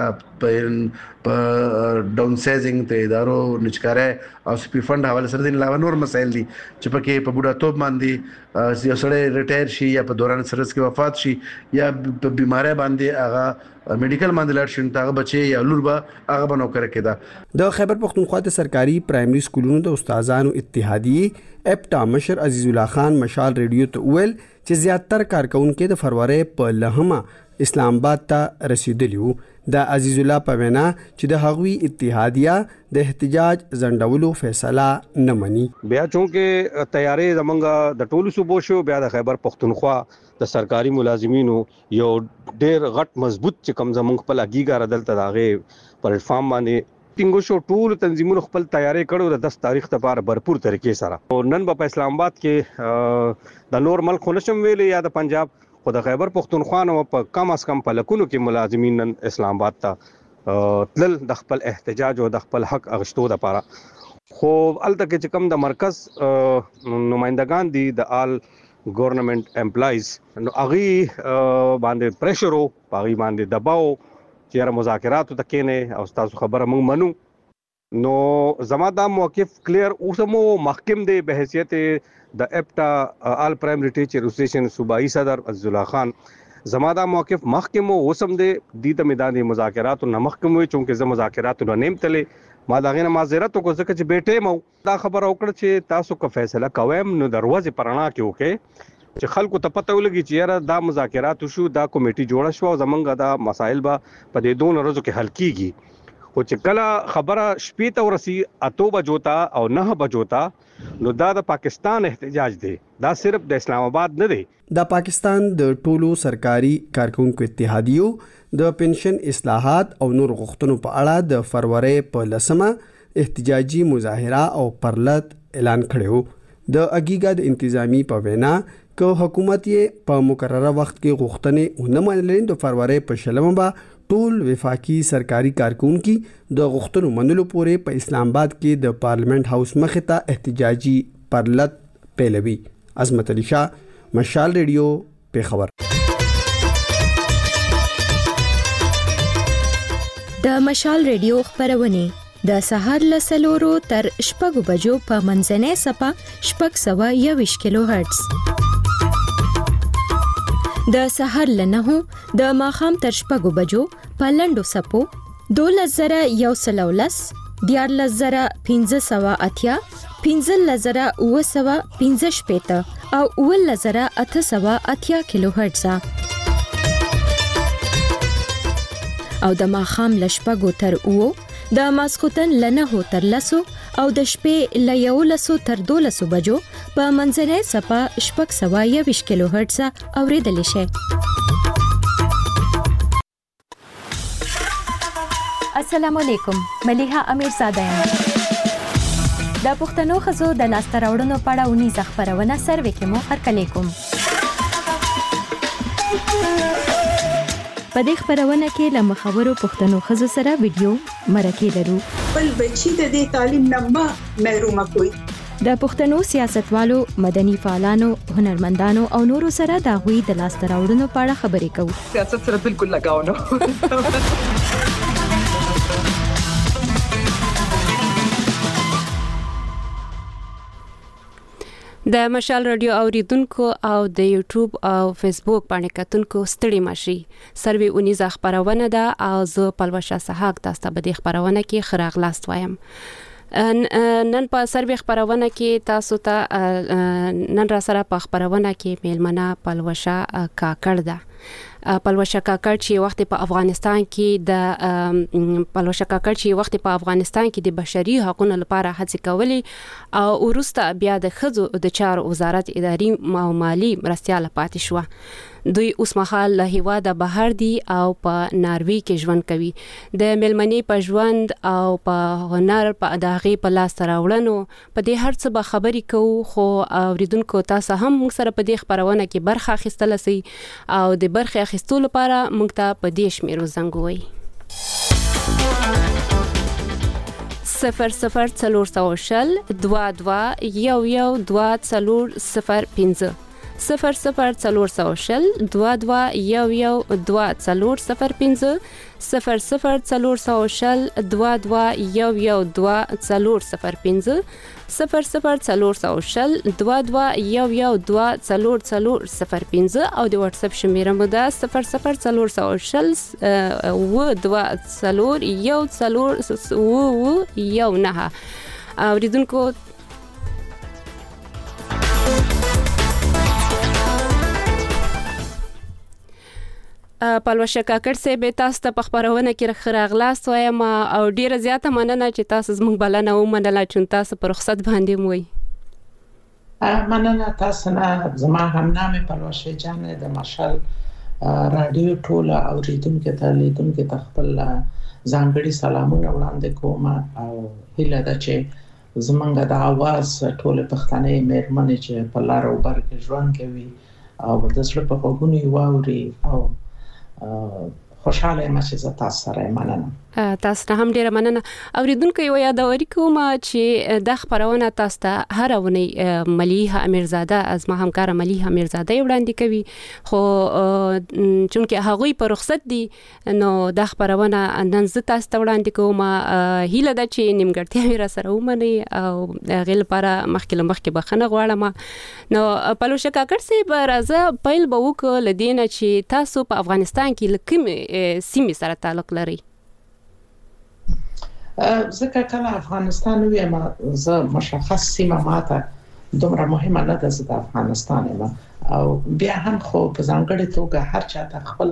په ډاون سایزینګ ته ادارو نچکاره او سپی فند حواله سره د علاوه نور مسایل دي چې پکې په بوډا توپ باندې یو سړی ریټایر شي یا په دوران سرس کې وفات شي یا په بیماری باندې هغه میډیکل باندې لاړ شي هغه بچي یا لور به هغه بنو کړی کېده. د خیبر پختونخوا د سرکاري پرایمري سکولونو د استادانو اتحادیه اپټا مشر عزیز الله خان مشال ریډیو ته ویل چې زیاتره کارکونکو د فروری په لهمه اسلام آباد ته رسیدلی وو. د عزیز الله په وینا چې د هغوی اتحادیه د احتجاج زندولو فیصله نه مني. بیا چونکه تیارې زمونږ د ټولو صوبو شو بیا د خیبر پختونخوا د سرکاري ملازمینو یو ډیر غټ مضبوط چې کم زمونږ خپل اګیګا ردلته داغه پلیټ فارم باندې ټینګو شو ټول تنظیمونو خپل تیاری کړو د دس تاریخ لپاره भरपूर طریقې سره او نن په اسلام آباد کې د نور ملک نشم ویلې یا د پنجاب خو د خیبر پختونخوا نو په کم از کم په لکونو کې ملازمین نن اسلام آباد ته تل د خپل احتجاج او د خپل حق اغشتو لپاره خو الته کې چې کم د مرکز نمائندگان دي د آل ګورنمنت امپلایز نو اغي باندې پریشر او باغی باندې دباو چې مذاکرات ته کېنه او تاسو خبره موږ منو نو زما دا موقف کلیر اوسمو محکم دی به حیثیت د اپټا آل پرایمری ټیچر اسوسییشن صوبایي صدر عزیز الله خان زما دا موقف محکم اوسم دی د میدان مذاکرات نه محکم وي چونکه زما مذاکرات نه نیم تلې ما دا غینه معذرت کو ځکه چې بیٹه مو دا خبر اوکړه چې تاسو کو فیصله کوم نو دروازه پرانا کې وکي چې خلکو ته پته ولګي چې یاره دا مذاکرات شو دا کمیټي جوړه شو او زمونږ دا مسایل به په دې دوه ورځو کې حل کیږي خو چې کله خبره شپې ته ورسی اتو بجو تا او نه بجو تا نو دا د پاکستان احتجاج دی دا صرف د اسلام آباد نه دی. د پاکستان د ټولو سرکاري کارکونکو اتحادیو د پنشن اصلاحات او نور غوښتنو په اړه د فروری په لسمه احتجاجي مظاهره او پرلط اعلان کړو. د اګیګا د انتظامی په وینا که حکومت یې په مقرره وخت کې غوښتنې ونه منلې د فروری په شلمه به ټول وفاقي سرکاري کارکونکو د غوښتنو منلو پورې په اسلام آباد کې د پارلیمنت هاوس مخې ته احتجاجي پرلط پیلوي. عظمت علي شاه مشال ریډیو پیښور. د مشال ریډیو خبرونه د سهار له سلورو تر شپږو بجو په منځنۍ سپه شپږ سوه یوویشت کیلو هرتز، د سهار له نهو د ماښام تر شپږو بجو په لنډو سپو دولس زره یو سل او لس، دیارلس زره پنځه سوه اتیا، پنځلس زره اوه سوه پنځه شپېته او اوولس زره اته سوه اتیا کیلو هرتز. او د ماخام لشپګو تر او د ماسخوتن لنه تر لسو او د شپې ل یولسو تر دولسو بجو په منځنۍ صفه شپږ سوه یویشت کیلو هرتز اوریدل شي. السلام علیکم، ملیحه امیرزاده یم. د پښتنو ښځو د لاسته راوړنو په اړه اونیزه خپرونه سروې کې مو هرکلی کوم. په دې خپرونه کې له مخورو پښتنو ښځو سره ویډیو مرکې لرو. بل بچی د دې تعلیم نه ما محرومه کوي. د پښتنو سیاستوالو، مدني فعالانو، هنرمندانو او نورو سره د هغوی د لاسته راوړنو په اړه خبرې کوو. سیاست سره بالکل لګاو نه. د مشال رادیو اوریدونکو او د یوټیوب او فیسبوک باندې کتونکو ستړي مشي. سروي اونیزه خبرونه ده او زه پلوشه سحاق تاسو ته به د خبرونه کې خراغلاست وایم. نن په سروي خبرونه کې تاسو ته نن را سره په خبرونه کې میلمنه پلوشه کاکړ ده. پلوشه کاکړ چې وخت په افغانستان کې د پلوشه کاکړ چې وخت په افغانستان کې د بشري حقوقو لپاره هڅې کولې او ورسته بیا د ښځو د چارو وزارت اداري او مالی مرستياله پاتې شو. دوی اوس مهال له هیواده بهر دي او په ناروی کې ژوند کوي. د ملمنې په ژوند او په هنر په داغي په لاس راوړنو په دې هر څه به خبرې کوو، خو اوریدونکو تاسو هم موږ سره په دې خبرونه کې برخه اخیستل سي او د برخه اخیستلو لپاره موږ ته په دې شمیرو زنګ ووي. صفر صفر څلور سوه شل دوه دوه یو یو دوه څلور صفر پنځه صفر صفر څلور سوه شل دوه دوه یو یو دوه څلور صفر پنځه صفر صفر څلور سوه شل دوه دوه یو یو دوه څلور صفر پنځه صفر صفر څلور سوه شل دوه دوه یو یو دوه څلور څلور صفر پنځه او د واتس اپ شمیره مو ده صفر صفر څلور سوه شل و دوه څلور یو څلور و یو نه. اوریدونکو پلوشه کاکړ صاحب تاسو ته په خبرونه کې خراغلاست وایم او ډیره زیاته مننه چې تاسو زموږ بلنه ومنله چې تاسو په رخصت باندې موي. مننه تاسو نه. زما همنامه پلوشه جان د مشال رادیو ټول اوریدونکو ته لیدونکو ته خپل ځانګړي سلامونه وړاندې کوم او هیله ده چې زمونږ د आवाज ټول پښتنې مېرمنې چې په لار او بر کې ژوند کوي او د زړه په غوږونو واوري او خوشاله یم چې زه تاسو سره مننه. تاسو ته هم ډیره مننه. اوریدونکو یو یادوري کوم چې د خبرونه تاسو ته هر ونی ملیحه امیرزاده از ما همکار ملیحه امیرزاده وړاندې کوي، خو چونکه هغه په رخصت دي نو د خبرونه نن زه تاسو ته وړاندې کوم. هیله ده چې نیمګړتیا را سره ومني او غل لپاره مخکې مخکې بخنه غواړم. نو پلوشه کاکړ صاحب راځه پیل به وکړو لدینه چې تاسو په افغانستان کې لکم سیمې سره تعلق لري. ځکه کله افغانستان ویم زه مشخص سیمه ماته دومره مهمه نه ده، زه د افغانستان یم او بیا هم خو په ځانګړې توګه هر چا ته خپل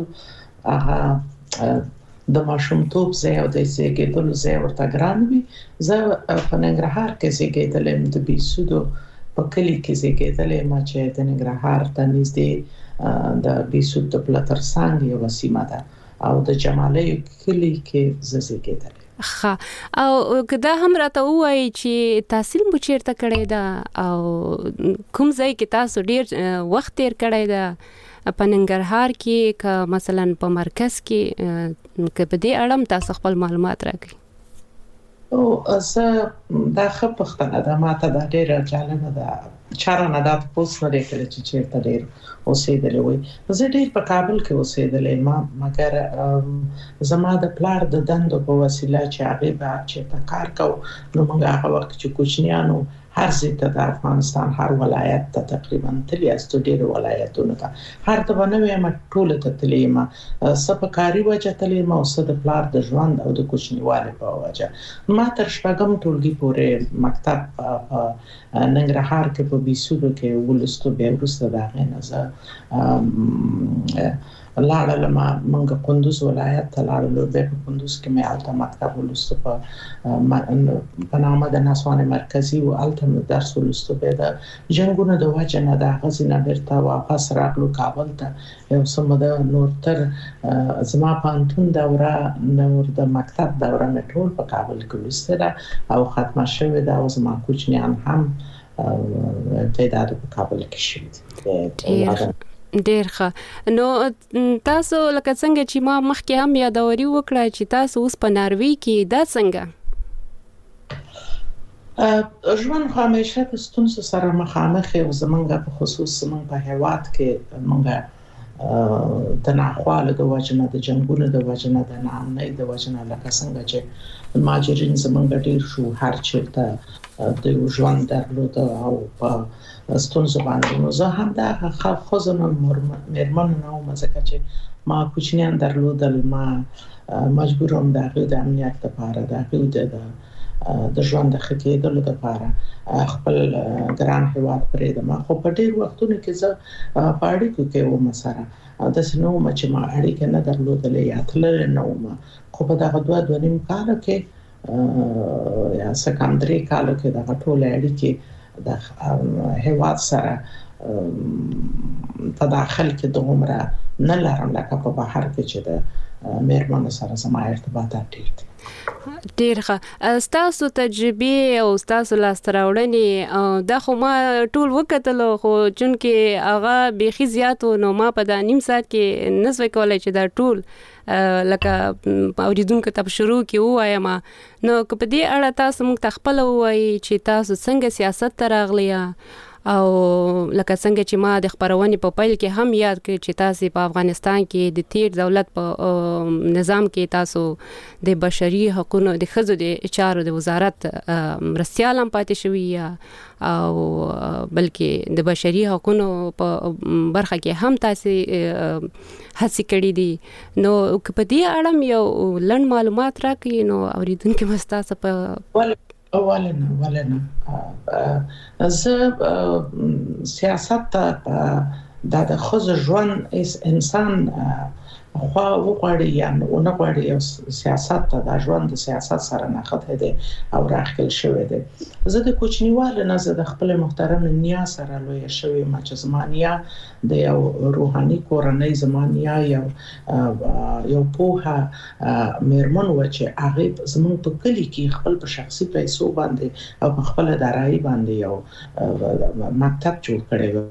د ماشومتوب ځای او د زیږېدلو ځای ورته ګران وي. زه په ننګرهار کې زیږېدلې یم، د بیسودو په کلي کې زیږېدلې یم چې د ننګرهار ته نږدې د بیسود د پلتر څانګې یوه سیمه ده او د جمالیو کلي کې زه زیږېدلې. ښه، او که دا هم راته ووایي چې تحصیل مو چیرته کړی ده او کوم ځای کې تاسو ډیر وخت تیر کړی ده په ننګرهار کې که مثلا په مرکز کې، که په دې اړه تاسو خپل معلومات راکړئ. او زه دا ښه پوښتنه ده، ماته دا ډیره جالبه ده. چا رانه دا تپوس نه دی کړی چې چیرته ډیر اوسېدلی وي. زه ډیر په کابل کې اوسېدلی یم، مګر زما د پلار د دندو په وسیله چې هغې به چېرته کار کوو نو موږ هغه وخت چې کوچنیانو هر ځای ته د افغانستان هر ولایت ته تقریبا تللی یاستو، ډېرو ولایتونو ته. هر ته به نه ویم ټولو ته تللی یم، څه په کاري وجه تللی یم او څه د پلار د ژوند او د کوچنیوالي په وجه. ما تر شپږم ټولګي پورې مکتب په ننګرهار کې په بیسودو کې ولوستو، بیا وروسته د هغې نه زه لاړل ما منګه قندوز ولایت ته لاړل به په قندوز کې مې الته مکتب ولست په په نامه د نسوان مرکزی او الته درس ولست به د جنگونو د وجه نه د غزنه بیرته واپس راغلو کابل ته یو سم د نور تر زما پانتون دوره نور د مکتب دوره مې ټول په کابل کې ولسته او ختمه شوه دا اوس ما کوچنیان هم تعداد په کابل کې شوه. ډیر ښه. نو تاسو لکه څنګه چې ما مخکې هم یادوري وکړه چې تاسو اوس په ناروی کې دا څنګه ژوند همیشه د ستونزو سره مخامخ یو زمونږ په خصوص زمونږ په هیواد کې مونږ د ناخواله د وجنه د جنگونو د وجنه د ناامنۍ د وجنه لکه څنګه چې ماجرین زمونږ ډیر شو هر چیرته د ژوند درلود او په ستونزو باندې نو زه هم دا خوځنه مرمن نه وم ځکه چې ما کوچنیان درلودل ما مجبوروم د هغوی د امنیت لپاره د هغوی د د ژوند د ښه کېدلو لپاره خپل ګران هېواد پرېږدم خو په ډېر وختونو کې زه په اړیکو کې وم سره داسې نه وم چې ما اړیکې نه درلودلې یا تللې نه وم خو په دغه دوه دوه نیم کاله کې یا څه کم درې کالو کې دغه ټولې اړیکې د هېواد سره په داخل کې دومره نه لرم لکه په بهر کې چې د مېرمنو سره زما ارتباطات ډېر دي. ډیر ښه. ستاسو تجربې او ستاسو لاسته راوړنې دا خو ما ټول وکتل خو چونکې هغه بیخي زیات نو ما په دا نیم ساعت کې نسوي کولای چې دا ټول لکه اوریدونکو ته شروع کې وایم نو که په دې اړه تاسو موږ ته خپل وایي چې تاسو څنګه سیاست ته راغلی او لکه څنګه چې ما د خبرونې په پیل کې هم یاد کړ چې تاسو په افغانستان کې د تیر دولت په نظام کې تاسو د بشري حقوقو د ښځو د چارو د وزارت مرستیال هم پاتې شوي او بلکې د بشري حقوقو په برخه کې هم تاسو هڅې کړې دي نو که په دې اړه یو لنډ معلومات راکړئ نو اوریدونکو مستاسو په اولنا اولنا زه سیاست ته د د خزو ژوند انسان خو وغواړي یا نه غواړي یو سیاست ته د ژوند د سیاست سره نه خته دي او راخل شوی دی. زه د کوچنیوالي نه زه د خپل محترم نیا سره لوی شوی ما چې زمانیا د یو روحاني کورنۍ زمانیا یو یو پوها مېرمن و چې هغه زموږ په کلی کې خپل په شخصي پیسو باندې او په خپل دارایی باندې یو مکتب جوړ کړی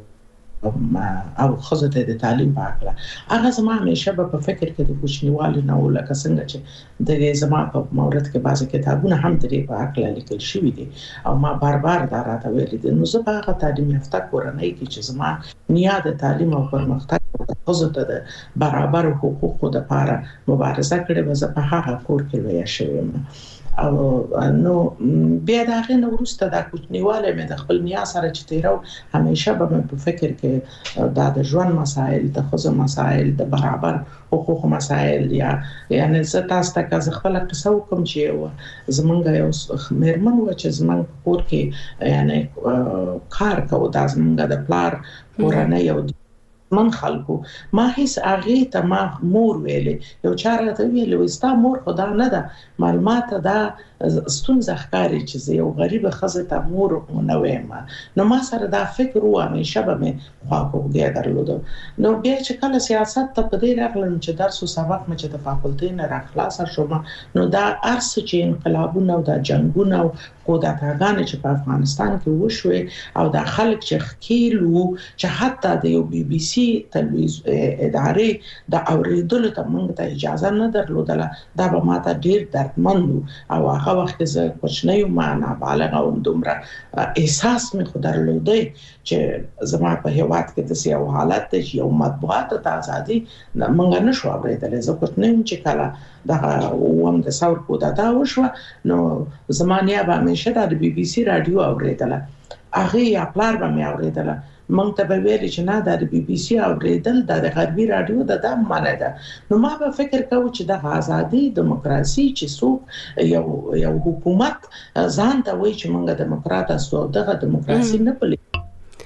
او خزته د تعلیم پاکله هغه زما همیشه په فکر کې د کوچنیوالي نه ولکه څنګه چې د زما په مورد کې بعضی کتابونه هم درې په عقل لیکل شوی دي او ما بار بار دا راته ویل دي نو زه په هغه تعلیم یافته کورنۍ کې چې زما نیا د تعلیم او پرمختګ خزته د برابر حقوقو لپاره مبارزه کړې و زه په هغه کور کې لوی شوم او نو بیا دا غي نو ورسته د کوچنیواله مې د خپل نیا سره چې تیرو همیشه به په فکر کې دا د ژوند مسائل د خزو مسائل د برابر حقوق مسائل یا یعنی زه تاسو ته خپل قصه کوم چې زمونږ یو مېرمن و چې زمونږ کور کې یعنی کار کوي د زمونږ د پلار کورنۍ یو من خلکو ما هیڅ هغه ته ما مور ویلې یو چاره ته ویلې وستا مور خدا نه ده معلومات دا ستونزه ښکاری چې یو غریب خزه ته مور نه وایم نو ما سره دا فکر و همیشه به مې خواږه دی درلود نو بیا چې کله سیاست ته په دې راغلم چې درس او سبق مې چې د فاکولټي نه راخلاص شوم نو دا ارس چې انقلابونه او د جنگونه او قدرتګان چې په افغانستان کې وشوي او د خلک چې خکیلو چې حتی د یو بي بي سي تلویزیون ادارې د اوریدلو ته موږ ته اجازه نه درلودله دا به ماته ډیر دردمند او هغه وخت زه کوچنی ما نه بالغ او دومره احساس مې خو درلودی چې زما په هیواد کې د سیاو حالت د یو مطبوعات ته ازادي موږ نه شو اورېدل زه کوچنی چې کله دا ووم د ثور کو دا وشو نو زمانیا به همیشه د بي بي سي رادیو اورېدله هغه یا پلار به مې اورېدله مونږ ته به ویل چې نه د بي بي سي اوریدل د غربي رادیو د دم معنی ده نو ما به فکر کوم چې د آزادي دیموکراسي چې څوک یو یو حکومت ځان ته وایي چې مونږ دیموکرات اسو دغه دیموکراسي نه پلي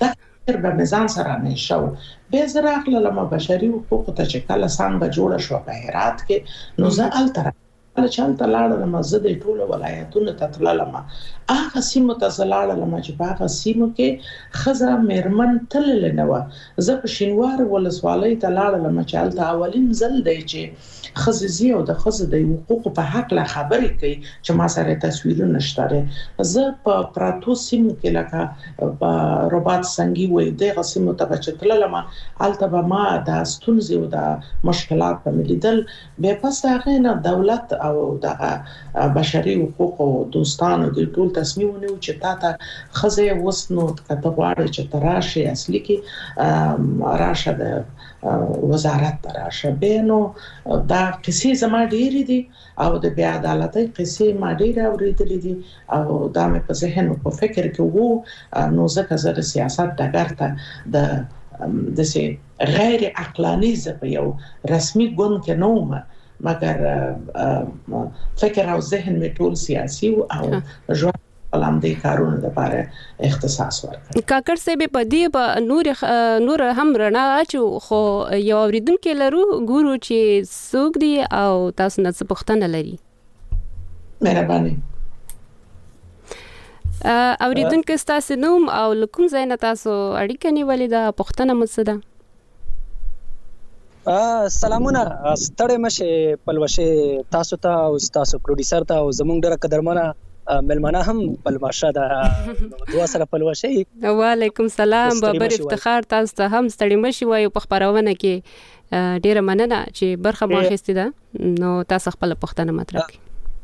تر به میزان سره نه شو به زراغ لما بشري حقوق ته چې کله څنګه جوړ شو په هرات کې نو زه التر کله چې التر لاړم زه د ټولو ولایتونو ته تللم هغه سیمو ته زلاړم چې په هغه سیمو کې خزه مېرمن تلل نه و زه په شینوار ولسوالۍ ته لاړم چې الته اولین ځل دی چې خززي او د خزه د حقوق په حق لا خبرې کوي چې ما سره تصویرونه شته زه په پراتو سیمو کې لکه په رباط سنگي وې دغه سیمو ته چې تللم الته به ما د ستونزې او د مشکلات په لیدل به پس هغه نه دولت او د بشري حقوق او دوستانو د ټول تصمیمونه چې تاسو خزه وسنو کته غواړي چې تراشه اصلي کې راشه د وزارت راشه بینو دا قصې زما ډېرې دي او د بیا عدالتۍ قصې ما ډېرې اورېدلې دي او دا مې په ذهن او په فکر کې وو نو ځکه زه د سیاست ډګر ته د دسه غیر عقلاني زه یو رسمي ګوند کې نوم مګر فکر او ذهن مې ټول سیاسي او ژوند لام دې کارونه لپاره اختصاص ورکړ کاکړ سه به پدی په نور نور هم رڼا اچو خو یو اوریدونکو لرو ګورو چې سوق دی او تاسو نه څه پوښتنه لري مهرباني اوریدونکو تاسو نوم او کوم ځای نه تاسو اړیکه نیولې ده پوښتنه مڅه سلامونه ستړي مشه پلوشه تاسو ته او تاسو پروډوسر ته او زمونږ ډېر قدرمنه ملمنه هم پلوشه ده دوه سره پلوشه وعلیکم سلام بابر افتخار تاسو ته هم ستړي مشه وایو په خبرونه کې ډېر مننه چې برخه ماخسته ده نو تاسو خپل پوښتنه مطرح کړئ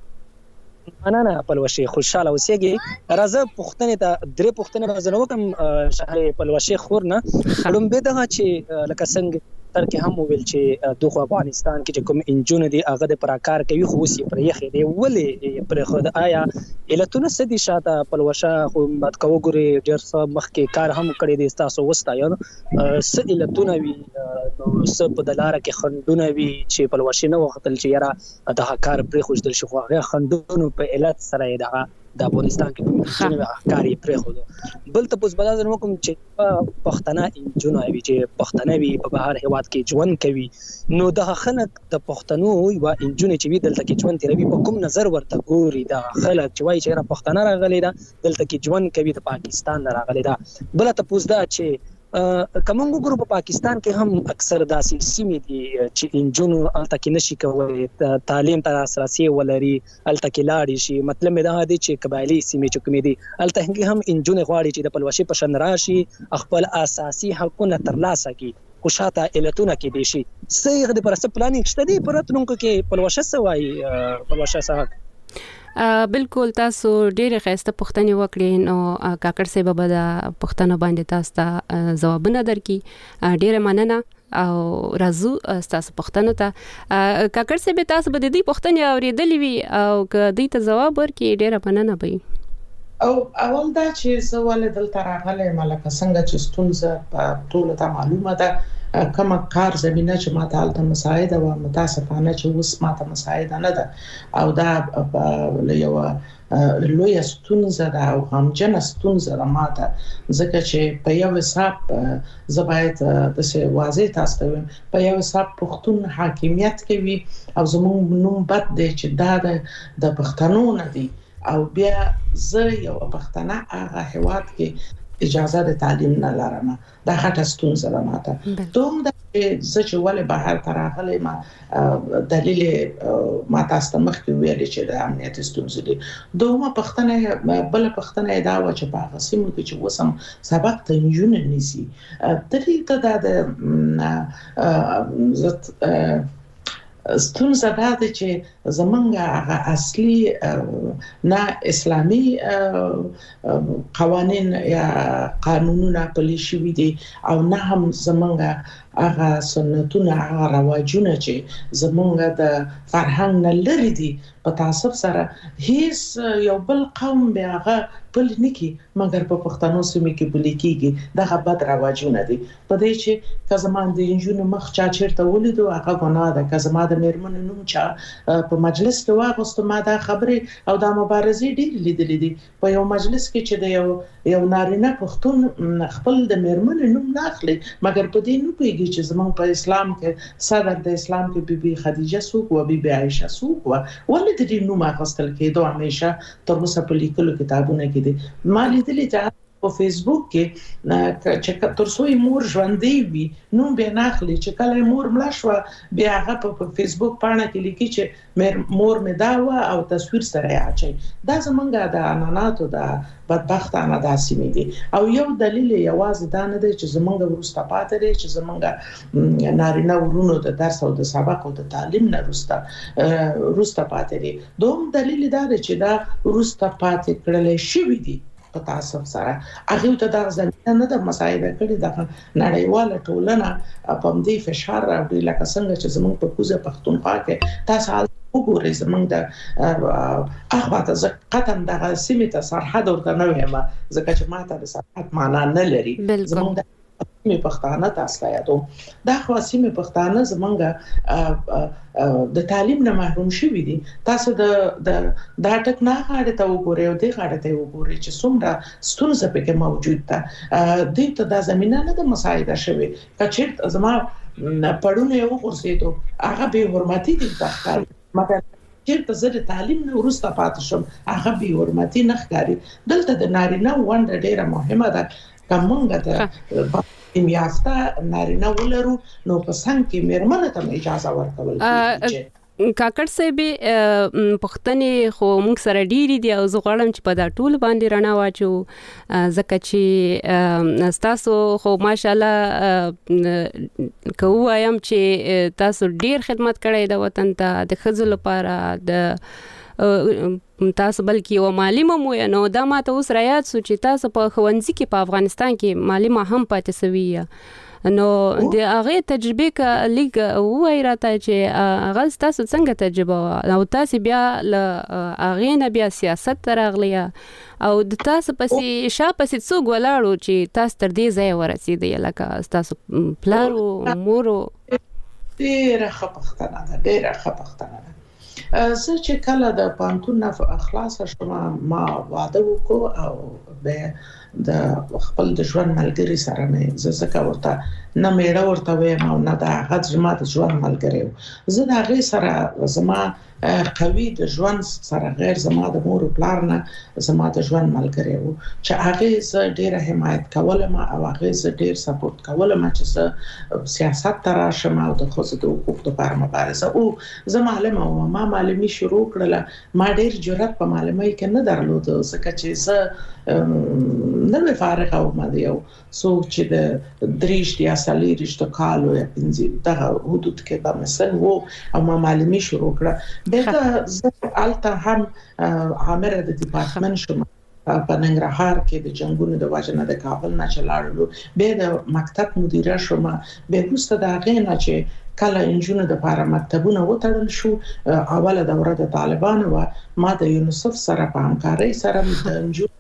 مننه پلوشه خوشاله اوسېږي راځه پوښتنه ته درې پوښتنه راځنه وکم شهر پلوشه خورنه خړم به دغه چې لکه څنګه تر کې هم ویل چې دغه افغانستان کې کوم انجون دي هغه د پراکار کوي خو سي پر یخې دی ولې پر خود آیا الهتونه سدي شاته پلوشه خو مت کو ګوري ډېر څه مخ کې کار هم کړی دي تاسو وستا یو س الهتونه وی نو س په دلاره کې خندونه وی چې پلوشه نه وختل چې یاره د کار پر خوش در شو هغه خندونو په علت سره دغه د افغانستان کې څنګه کاری پر خود بل ته پوس بدل نو کوم چې پښتنه انجون وی چې پښتنه وی په بهر هواد کې ژوند کوي نو د خلک د پښتنو یو انجون چې وی دلته کې ژوند تیروي په کوم نظر ورته ګوري د خلک چې وای چې پښتنه راغلي دا دلته کې ژوند کوي د پاکستان راغلي دا بل ته پوس دا چې کومو ګروپ په پاکستان کې هم اکثر داسې سیمې دي چې انجونو الته کې نشي کولای تعلیم ته اساسي ولري الته کې لاړ شي مطلب دا دی چې قبایلی سیمې چې کومې دي الته هم انجونو غواړي چې د پلوشي په شان راشي خپل اساسي حقونه ترلاسه کړي خوشاته الهتونه کې دي شي صحیح د پرسته پلانینګ شته دي پرتونکو کې پلوشه سوای پلوشه صاحب بالکل تاسو ډېر خسته پوښتنه وکړې نو کاکړ صاحب به د پوښتنه باندې تاسو ته ځوابونه درکې ډېر مننه او راځو تاسو پوښتنه ته کاکړ صاحب تاسو به د دې پوښتنه اوریدلې وي او که دې ته ځواب ورکړي ډېر مننه به او اول دا چې سوال دلته راغلی ملک څنګه چې ستونزه په ټول ته معلومه ده کومه کار زمينه چې ماته الته مساعده و متاسفانه چې اوس ماته مساعده نه ده او دا یو لوی ستونزه ده او هم جن ستونزه ده ماته ځکه چې په یو حساب زبایت د څه واضح تاسو په یو حساب پښتون حاکمیت کوي او زموږ نوم بد دی چې دا د پښتنو نه دی او بیا زه یو پښتنه هغه هواد کې اجازه د تعلیم نه لرم دا هټه ستونزه ده ماته دوم د زه چې ولې بهر تراغلې ما دلیل ما تاسو مخ کې ویل چې د امنیت ستونزې دي دومره پښتنه بل پښتنه دا و چې په غسیمو کې چې وسم سبق ته نجون نيسي درې ته د زت ستونزه دا ده چې زمونږ هغه اصلي نه اسلامي قوانين یا قانونونه پلي شوي دي او نه هم زمونږ هغه سنتونه هغه رواجونه چې زمونږ د فرهنګ نه لري دي په تعصب سره هیڅ یو بل قوم به هغه بل نکي مګر په پښتنو سیمه کې بل کېږي دغه بد رواجونه دي په دې چې کزمان د انجونو مخ چا چیرته ولیدو هغه ګناه ده کزما د میرمن نوم چا په مجلس کې واغوست ما دا خبره او دا مبارزې ډېر لیدلې دي په یو مجلس کې چې د یو یو نارینه پښتون خپل د میرمن نوم نه اخلي مګر په دې نه پیږي چې زمونږ په اسلام کې صدر د اسلام کې بیبي خدیجه سوق او بیبي عائشه سوق ولې د دې نوم اخستل کېدو همیشه تر اوسه په لیکلو کتابونه کې دي ما لیدلې چې په فیسبوک کې چې تر څو مور ژوندۍ وي نو به نه اخلي چې کله مور مړه شو بیا هغه په فیسبوک باندې کې لیکي چې مور مې دا و او تصویر سره یې اچي دا زمونږ د اناناتو د بدبختانه داسې مې دي او یو دلیل یوازې دا نه دی چې زمونږ ورسته پاتې دی چې زمونږ نارینه ورونو د درس او د سبق او د تعلیم نه ورسته ورسته پاتې دي دوم دلیل دا دی چې دا ورسته پاتې کړل شي دي په تعصب سره هغه ته د ځنه نه د مسایده کړي د نړیواله ټولنه په دې فشار راوړي لکه څنګه چې زمونږ په کوزه پښتونخوا کې تاسو وګورئ زمونږ د هغه ته قطن د سیمه ته سرحد ورته نه وایم ځکه چې ماته د سرحد معنا نه لري زمونږ سیمه پښتانه تاسو یادو دا خو سیمه پښتانه زمونږ د تعلیم نه محروم شوي دي تاسو د د دا ټک نه غاړه ته وګورئ او د غاړه ته وګورئ چې څومره ستونزه پکې موجود ده د دې ته د زمينه نه د مساعده شوي کچې زما پړونه یو ورسېدو هغه به حرمتي دي تخکار مګر چې زه د تعلیم نه ورسته پاتې شم هغه به حرمتي نه ښکاري دلته د نارینه ونډه ډیره مهمه ده کومه ده یافته نارینه ولرو نو په څنګه کې میرمنه ته اجازه ورکول کیږي کاکړ صاحب پښتنې خو موږ سره ډېری دي او زه غواړم چې په دا ټول باندې رڼا واچو ځکه چې تاسو خو ماشاءالله کوم وایم چې تاسو ډېر خدمت کړی د وطن ته د ښځو لپاره د تاسو بلکې یو معلم مو نو دا ماته اوس رايات سو چې تاسو په خوندزي کې په افغانستان کې معلم هم پاتې سوی نو د هغه تجربه کا لیک وای راته چې هغه تاسو څنګه تجربه او تاسو بیا ل هغه نه بیا سیاست ترغلی او د تاسو پسې شاپسې څوک ولاړو چې تاسو تر دې ځای ورسېدې لکه تاسو پلارو مورو ډېر خپختنه ده ډېر خپختنه ده زه چې کله د پانتون نه خلاص شوم ما واده وکړ او به د خپل د ژوند ملګری سره مې زه زکه ورته نه میړه ورته وایم او نه د هغه زما د ژوند ملګری زه د هغه سره زما قوي د ژوند سره غیر زما د مور او پلار نه زما د ژوند ملګری وو چې هغه زه ډیره حمایت کولم او هغه زه ډیر سپورټ کولم چې زه سیاست ته راشم او د خصوصي د حقوقو لپاره مبارزه او زه معلمه وم ما معلمي شروع کړله ما ډیر جرأت په معلمۍ کې نه درلود ځکه چې زه نه فارغ او ما دی او څوک چې د دریش یا سلیریش د کالو یا پنځه دغه حدود کې به مثلا وو او ما معلمي شروع کړه بیا زه الته هم عامره د ډپارټمنټ شوم په ننګرهار کې د جنگونو د واجنه د کابل نه چلاړلو بیا د مکتب مدیره شوم بیا وروسته د هغه نه چې کله انجونو د لپاره مکتبونه وټړل شو اوله دوره د طالبانو و ما د یونیسف سره په همکارۍ سره د انجونو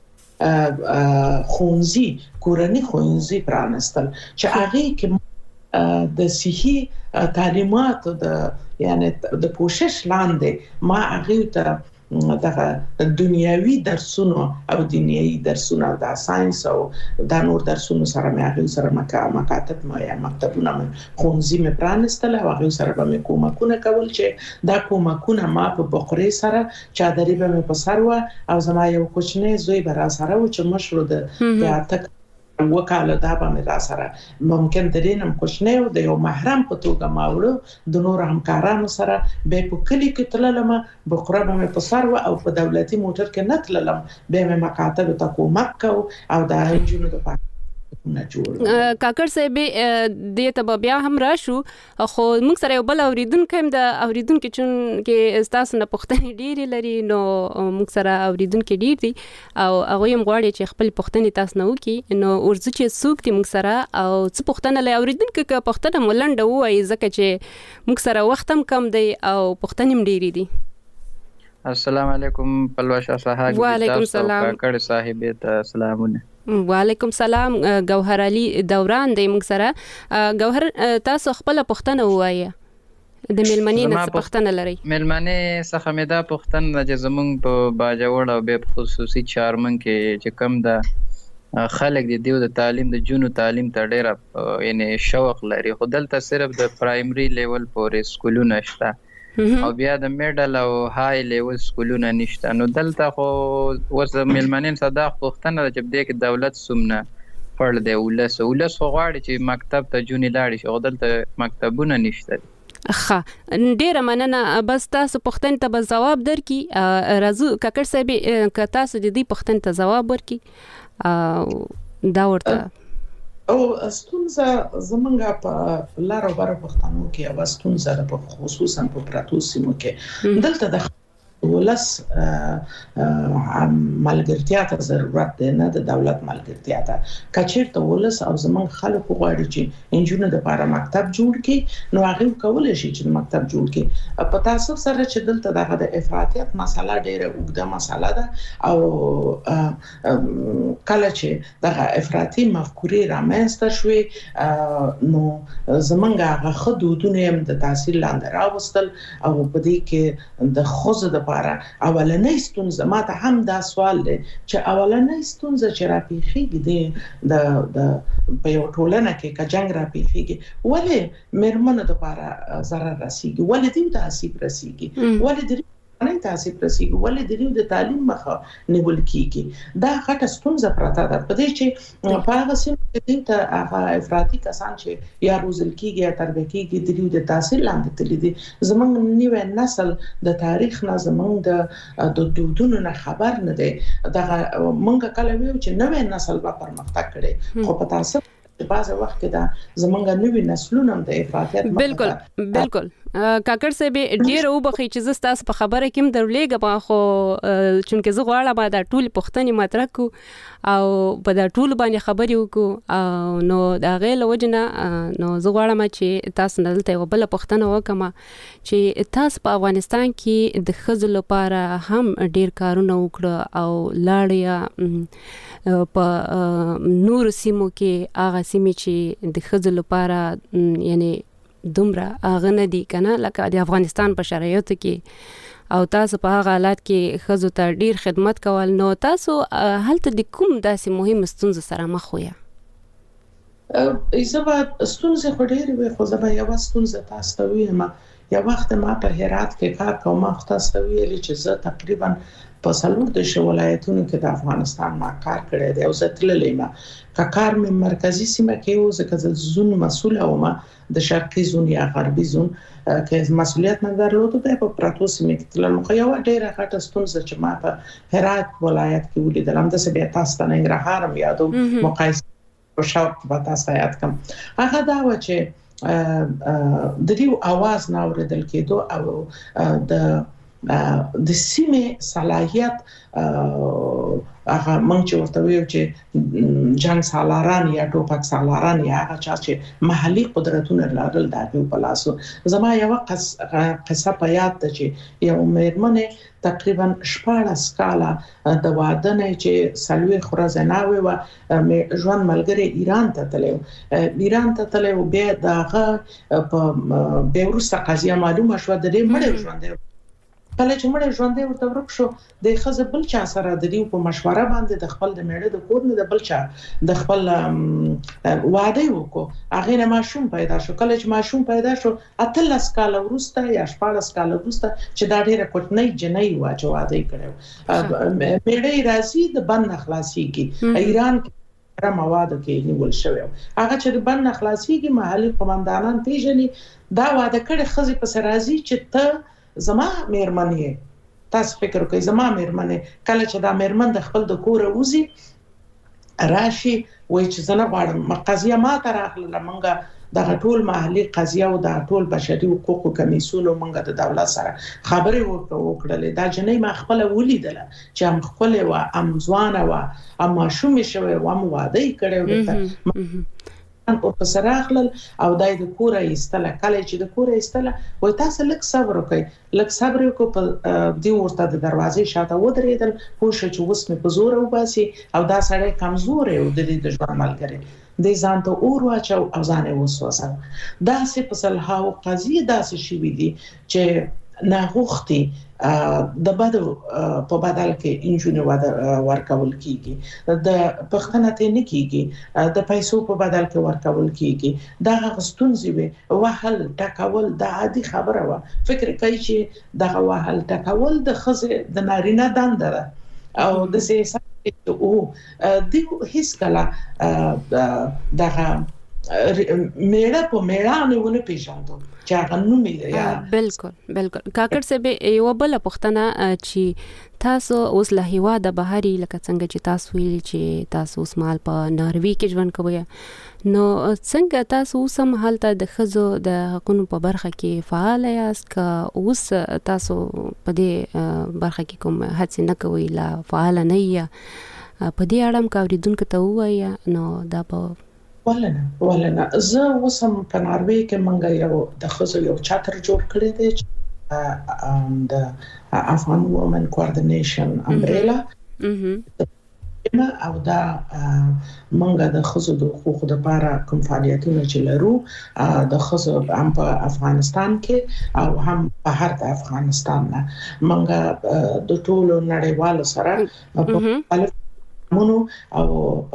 خونزي کورنۍ خونزي پرانستل چې هغه کې د صحي تعلیمات د یعنی د کوشش لاندې ما هغه ته دغه دنیوي درسونه او دنیوي درسونه د ساينس او د نور درسونو سره مې هغه سره مکاتب ما یا مکتبونه خونزي مې پرانستل او هغه سره به مې کومکونه کول چې دا کومکونه ما په بقري سره چادرې به مې په سر و او زما یو کوچنی زوی به را سره و چې مشرو د یا وکاله دا به را سره ممکن درینم کوشنه او د یو محرم په توګه ماوړو د نور همکارانو سره به په کلی کې تللم بقره به په سر او په دولتي موټر کې نه تللم به مې مکاتب ته کومک کو او د انجونو د نه جوړ کاکړ صاحب دې ته بیا هم راشو خو موږ سره یو بل اوریدونکو هم د اوریدونکو چون کې تاسو نه پوښتنې ډېرې لري نو موږ سره اوریدونکو ډېر دي او هغه هم غواړي چې خپل پوښتنې تاسو نه وکړي نو ورځ چې څوک دي موږ سره او څه پوښتنه لري اوریدونکو که پوښتنه مولنډه وایي ځکه چې موږ سره وخت هم کم دی او پوښتنې هم ډېرې دي. السلام علیکم پلوشه صاحب. وعلیکم السلام. کاکړ صاحب ته سلامونه. وعلیکم سلام. گوهر علي دوران دی موږ سره. گوهر تاسو خپل پوښتنه ووایه د میلمنې نه څه پوښتنه لري؟ میلمنې څخه مې دا پوښتنه چې زمونږ په باجوړ او به خصوصي چارمن کې چې کم د خلک د دیو د تعلیم د جنو تعلیم ته ډېر یعنی شوق لري خو دلته صرف د پرایمري لیول پورې سکولونه شته او بیا د میډل او های لیول سکولونه نشته نو دلته خو وس میلمنین صدا پوښتنه چې دې کې دولت سمنه پړ دی ولس ولس خو غواړي چې مکتب ته جونی لاړ شي او دلته مکتبونه نشته. ښه ډیره مننه بس تاسو پوښتنې ته به جواب درکړي راځو کاکړ صاحب که تاسو د دې پوښتنې ته جواب ورکړي دا ورته او ستونزه زمونږ په لارو بارو پښتنو کې او ستونزه ده خصوصا په پراتو سیمو کې دلته د ولس ملګرتیا ته ضرورت دی نه د دولت ملګرتیا ته کچېرته ولس او زمونږ خلک غواړي چې انجونو د لپاره مکتب جوړ کړي نو هغه کولای شي چې مکتب جوړ کړي په تاسو سره چې دلته دغه د افراطیت مسله ډیره اوږده مسله ده او کله چې دغه افراطي مفکورې رامنځته شوې نو زمونږ هغه حدودونه هم د تحصیل لاندې راوستل او په دې کې د خوځ د اولنۍ ستونزه ماته هم دا سوال دی چې اولنۍ ستونزه چې راپیښیږي د د په یو ټولنه کې که جنگ راپیښیږي ولې میرمنو لپاره ضرر رسیږي ولې دوی ته آسیب رسیږي ولې دوی نه تاسو رسیږي ولې د دوی د تعلیم مخه نیول کیږي دا غټه ستونزه پراته ده په دې چې په هغه سیمه کې ته هغه افراطي کسان چې یا روزل کیږي یا تربیه کیږي د دوی د تحصیل لاندې تللی دي زمونږ نیو نسل د تاریخ نه زمونږ د دودونو نه خبر نه دی دا مونږ کله ویو چې نوې نسل به پرمختګ کړي خو په تاسو په بازه وخت کې دا زمونږ نوې نسلونه د افراطیت بالکل بالکل کاکړ صاحب ډیر وبخي چې زستاس په خبره کې درلېګم خو چونکه زه غواړم دا ټول پښتني مطرح کو او په دا ټول باندې خبرې وکړو نو دا غیله وجنه نو زه غواړم چې تاسو نه دلته بل پښتنه وکم چې تاسو په افغانستان کې د خزل لپاره هم ډیر کارونه وکړه او لاړیا په نور سیمو کې هغه سیمې چې د خزل لپاره یعنی دومره هغه نه دي کنه لکه د افغانستان په شرایطو کې او تاسو په هغه حالات کې خزو ته ډیر خدمت کول نو تاسو هلته د کوم داسې مهم ستونزې سره مخ ویا؟ زما ستونزې خو ډېرې وي خو زما یوه ستونزه تاسو ته ویم یو وخت ما په هرات کې کار کوم ما تاسو ته ویلي چې زه تقریبا په څلور دېرش ولایتونو کې د افغانستان ما کار کړی دی او زه تللی یم که کار مې مرکزي سیمه کې و ځکه زه زون مسؤله وم د شرقي زون یا غربي زون کې مسؤلیت مې درلود بیا په پراتو سیمه کې تلم خو یو ډېره غټه ستونزه چې ما په هرات ولایت کې ولیدل هم د بیا تاسو ته ننګرهار هم یادو مقایسه په شاوخ په تاسو یاد کوم هغه دا و چې د دې आवाज نه اوریدل کېدو او د د سیمه صلاحیت هغه مونږ چې ورته ویو چې جنگ سالاران یا ټوپک سالاران یا هغه چا چې محلي قدرتونه لرل دا په لاسو زما یو قصه په یاد ده چې یو مېرمنې تقریبا شپاړس کاله د واده نه چې سلوي خورزه ناوي و ژوند ملګری ایران ته تلو ایران ته تلو بیا دغه په بیروسه قضیه معلومه شو د دې مړ ژوند کله چې مړ ژوندې ورته ورک شو د خزه بل چا سره د دیو په مشوره باندې د خپل د میړه د کور نه د بل چا د خپل واده وکړو هغه نه ماشوم پیدا شو کله چې ماشوم پیدا شو اتلس کاله وروسته یا شپږ کاله وروسته چې دا ډیره کوټنۍ جنۍ واجو واده کړو میړه راځي د بند خلاصيږي ایران را مواد کې نیول شوی هغه چې د بند خلاصيږي محلي قومندانان پیژني دا واده کړي خزه په سرازي چې ته زما میرمنې تاسو فکر کوئ زما میرمنې کله چې دا میرمن د خپل د کور وزي راشي وای چې زنه غواړم قضیه ما ته راغله منګه د ټول محلي قضیه او د ټول بشري حقوقو کمیسیون منګه د دولت سره خبرې وکړلې دا جنې ما خپل ولیدله چې هم خپل و ام ځوانه و ام شومې شوی و ام واده کړو په پسراخل او دای د کوره ایستله کله چې د کوره ایستله وای تاسو لک صبر وکړئ لک صبر وکړئ په دی ورته د دروازې شاته ودرېدل پوه شو چې اوس مې په زور وباسي او دا سړی کمزور او د دې د ژوند ملګری د ځان ته اور واچو او ځان یې وسوسه دا سه په صلحاو قضیه داسې شي وي دي چې ناغوختي د بده په بدل کې انجونی ورکول کیږي د پښتنه ته نه کیږي د پیسو په بدل کې ورکول کیږي دا غستونځي وي وهل ټکول د عادي خبره و فکر کوي چې د وهل ټکول د خزه د نارینه دنده ده او د سیاست او د هیڅ کله دغه میړه په میړانه ونه پیژاندو چې هغه نومي یا بالکل بالکل کاکړ صاحب یو بل پښتنه چې تاسو اوس له هوا د بهاري لکه څنګه چې تاسو ویل چې تاسو اوس مال په ناروی کې ژوند کوئ نو څنګه تاسو اوس هم حالت د خزو د حقوقو په برخه کې فعال یاست که اوس تاسو په دې برخه کې کوم هڅه نه کوئ لا فعال نه یا په دې اړه هم کاوریدونکو ته وایي نو دا په ولنه ولنه زه وسم په ناروی کې منګه یو د خزو یو چاتر جوړ کړی دی د افغان وومن کوارډینیشن امبریلا او دا منګه د خزو د حقوقو لپاره کوم فعالیتونه چې لرو د خزو هم په افغانستان کې او هم بهر د افغانستان نه منګه د ټولو نړیوالو سره په مونو او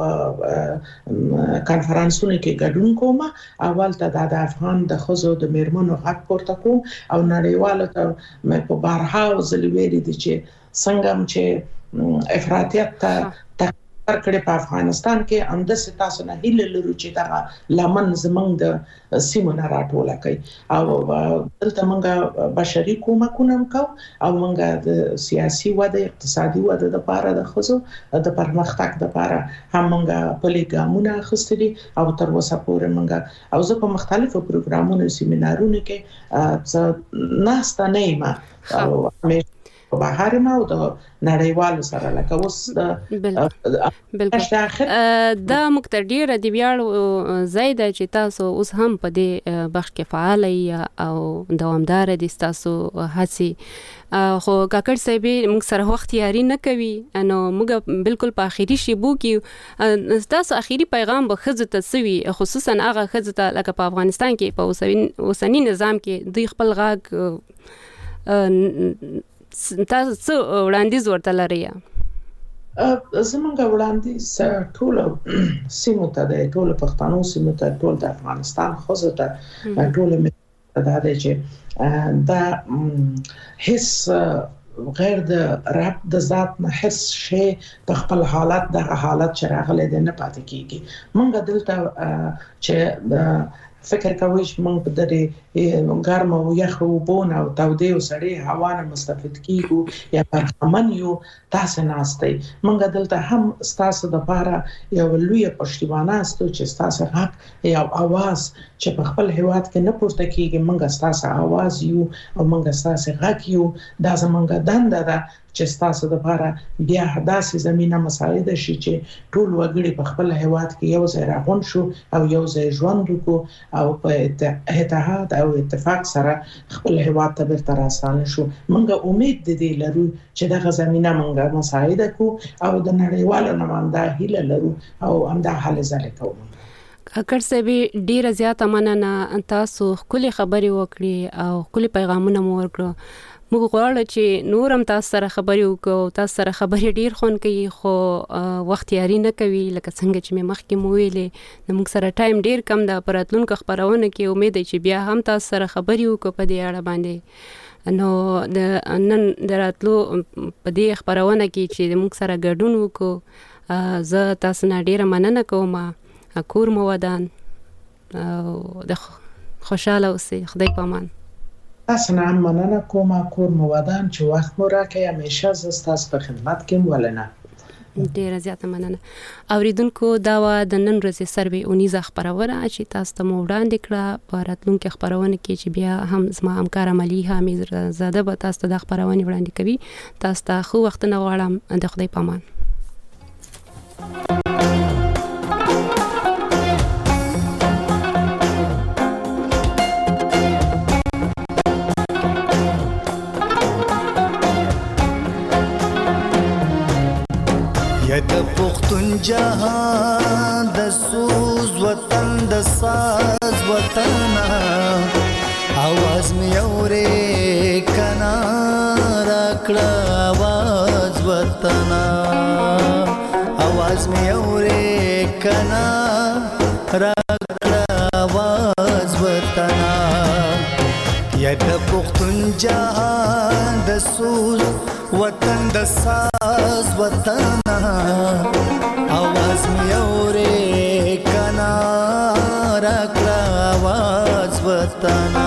کانفرنسونه کې ګډون کوم اول ته د افغان د خزو د میرمنو حق پورته کوم او نړیوالو ته مې په بارها وزلي ویلي دي چې څنګه چې افراطیت ته کړي په افغانستان کې اندسه تاسو نه هیله لرو چې دا لمن زمنګ د سیمو نه راټوله کوي او دلته موږ بشري کومکونه کو او موږ د سیاسي وده اقتصادي وده لپاره د خزو د پرمختګ لپاره هم موږ په لګامونه خستلي او تر اوسه پورې موږ او زه په مختلفو پروګرامونو سیمینارونو کې ناسته نه یم او په بهر ما او د نړیوالو سره لکه اوس بالکل دا مقتدر دی ویاړ زیاده چې تاسو اوس هم په دې بخش کې فعال او دوامدار دي تاسو هڅي خو کاکړ صاحب موږ سره وخت یاري نه کوي نو موږ بالکل په اخیری شیبو کې تاسو اخیری پیغام به خزه تسوي خصوصا هغه خزه ته لکه په افغانستان کې په اوسنی نظام کې دوی خپل غاګ تاسو څه وړاندیز ورته لرئ زمونږ وړاندیز ټول سیمو ته د ټول پښتنو سیمو ته ټول د افغانستان خزو ته ټول دا دی چې دا هیڅ غیر د رب د ذات نه هیڅ شی په خپل حالت د حالت چې راغلی دی نه پاتې کیږي مونږ دلته چې فکر کوي چې موږ په دې ګرم او یخ او بون او تودې او سړې هوا نه مستفید کیږو یا برخمن یو تاسو ناستئ موږ دلته هم تاسو د لپاره یو لوی پښتیبانه استو چې تاسو حق یو आवाज چې په خپل هیواد کې نه پورته کیږي موږ تاسو आवाज یو او موږ تاسو حق یو دا زمونږ دنده ده چې تاسو د لپاره بیا داسې زمينه مساعده شي چې ټول وګړي په خپل هیواد کې یو ځای راغون شو او یو ځای ژوند وکړو او په اتحاد او اتفاق سره خپل هیواد ته بیرته راستانه شو موږ امید دې لرو چې دغه زمينه موږ مساعده کو او د نړیوالو نماینده هیله لرو او همدا حل زله کوو کاکړ صاحب ډیره زیاته مننه تاسو خولي خبري وکړي او خولي پیغامونه مو ورکړو موږ غواړو چې نورم تاسو سره خبري وکړو تاسو سره خبري ډیر خون کوي خو وخت یاري نه کوي لکه څنګه چې مې مخکې مو ویلې نو موږ سره ټایم ډیر کم ده پراتلونکو خبرونه کې امید چې بیا هم تاسو سره خبري وکړو په دې اړه باندې نو د نن دراتلو په دې خبرونه کې چې موږ سره ګډون وکړو زه تاسو نه ډیره مننه کوم کور مو ودان او د خوشاله اوسئ خدای پامان تاسو نه مننه کوم کور مو ودان چې وخت مو راکړئ همیشه زه تاسو په خدمت کې ولنه ډیره زیاته مننه اوریدونکو دا و د نن ورځې سروې اونیزه خبرونه چې تاسو ته مو وړاندې کړه په راتلونکي خبرونه کې چې بیا هم زما همکار ملیحه امیرزاده به تاسو ته د خبرونه وړاندې کوي تاسو ته خو وخت نه غواړم د خدای پامان د پختون جهان د سوز وطن د ساز وطن आवाज می اورې کنا راکړه आवाज وطن आवाज می اورې کنا راکړه आवाज وطن یا د پختون جهان د سوز وطن د ساز وطن आवाज می اورې کنا راکړه आवाज وطن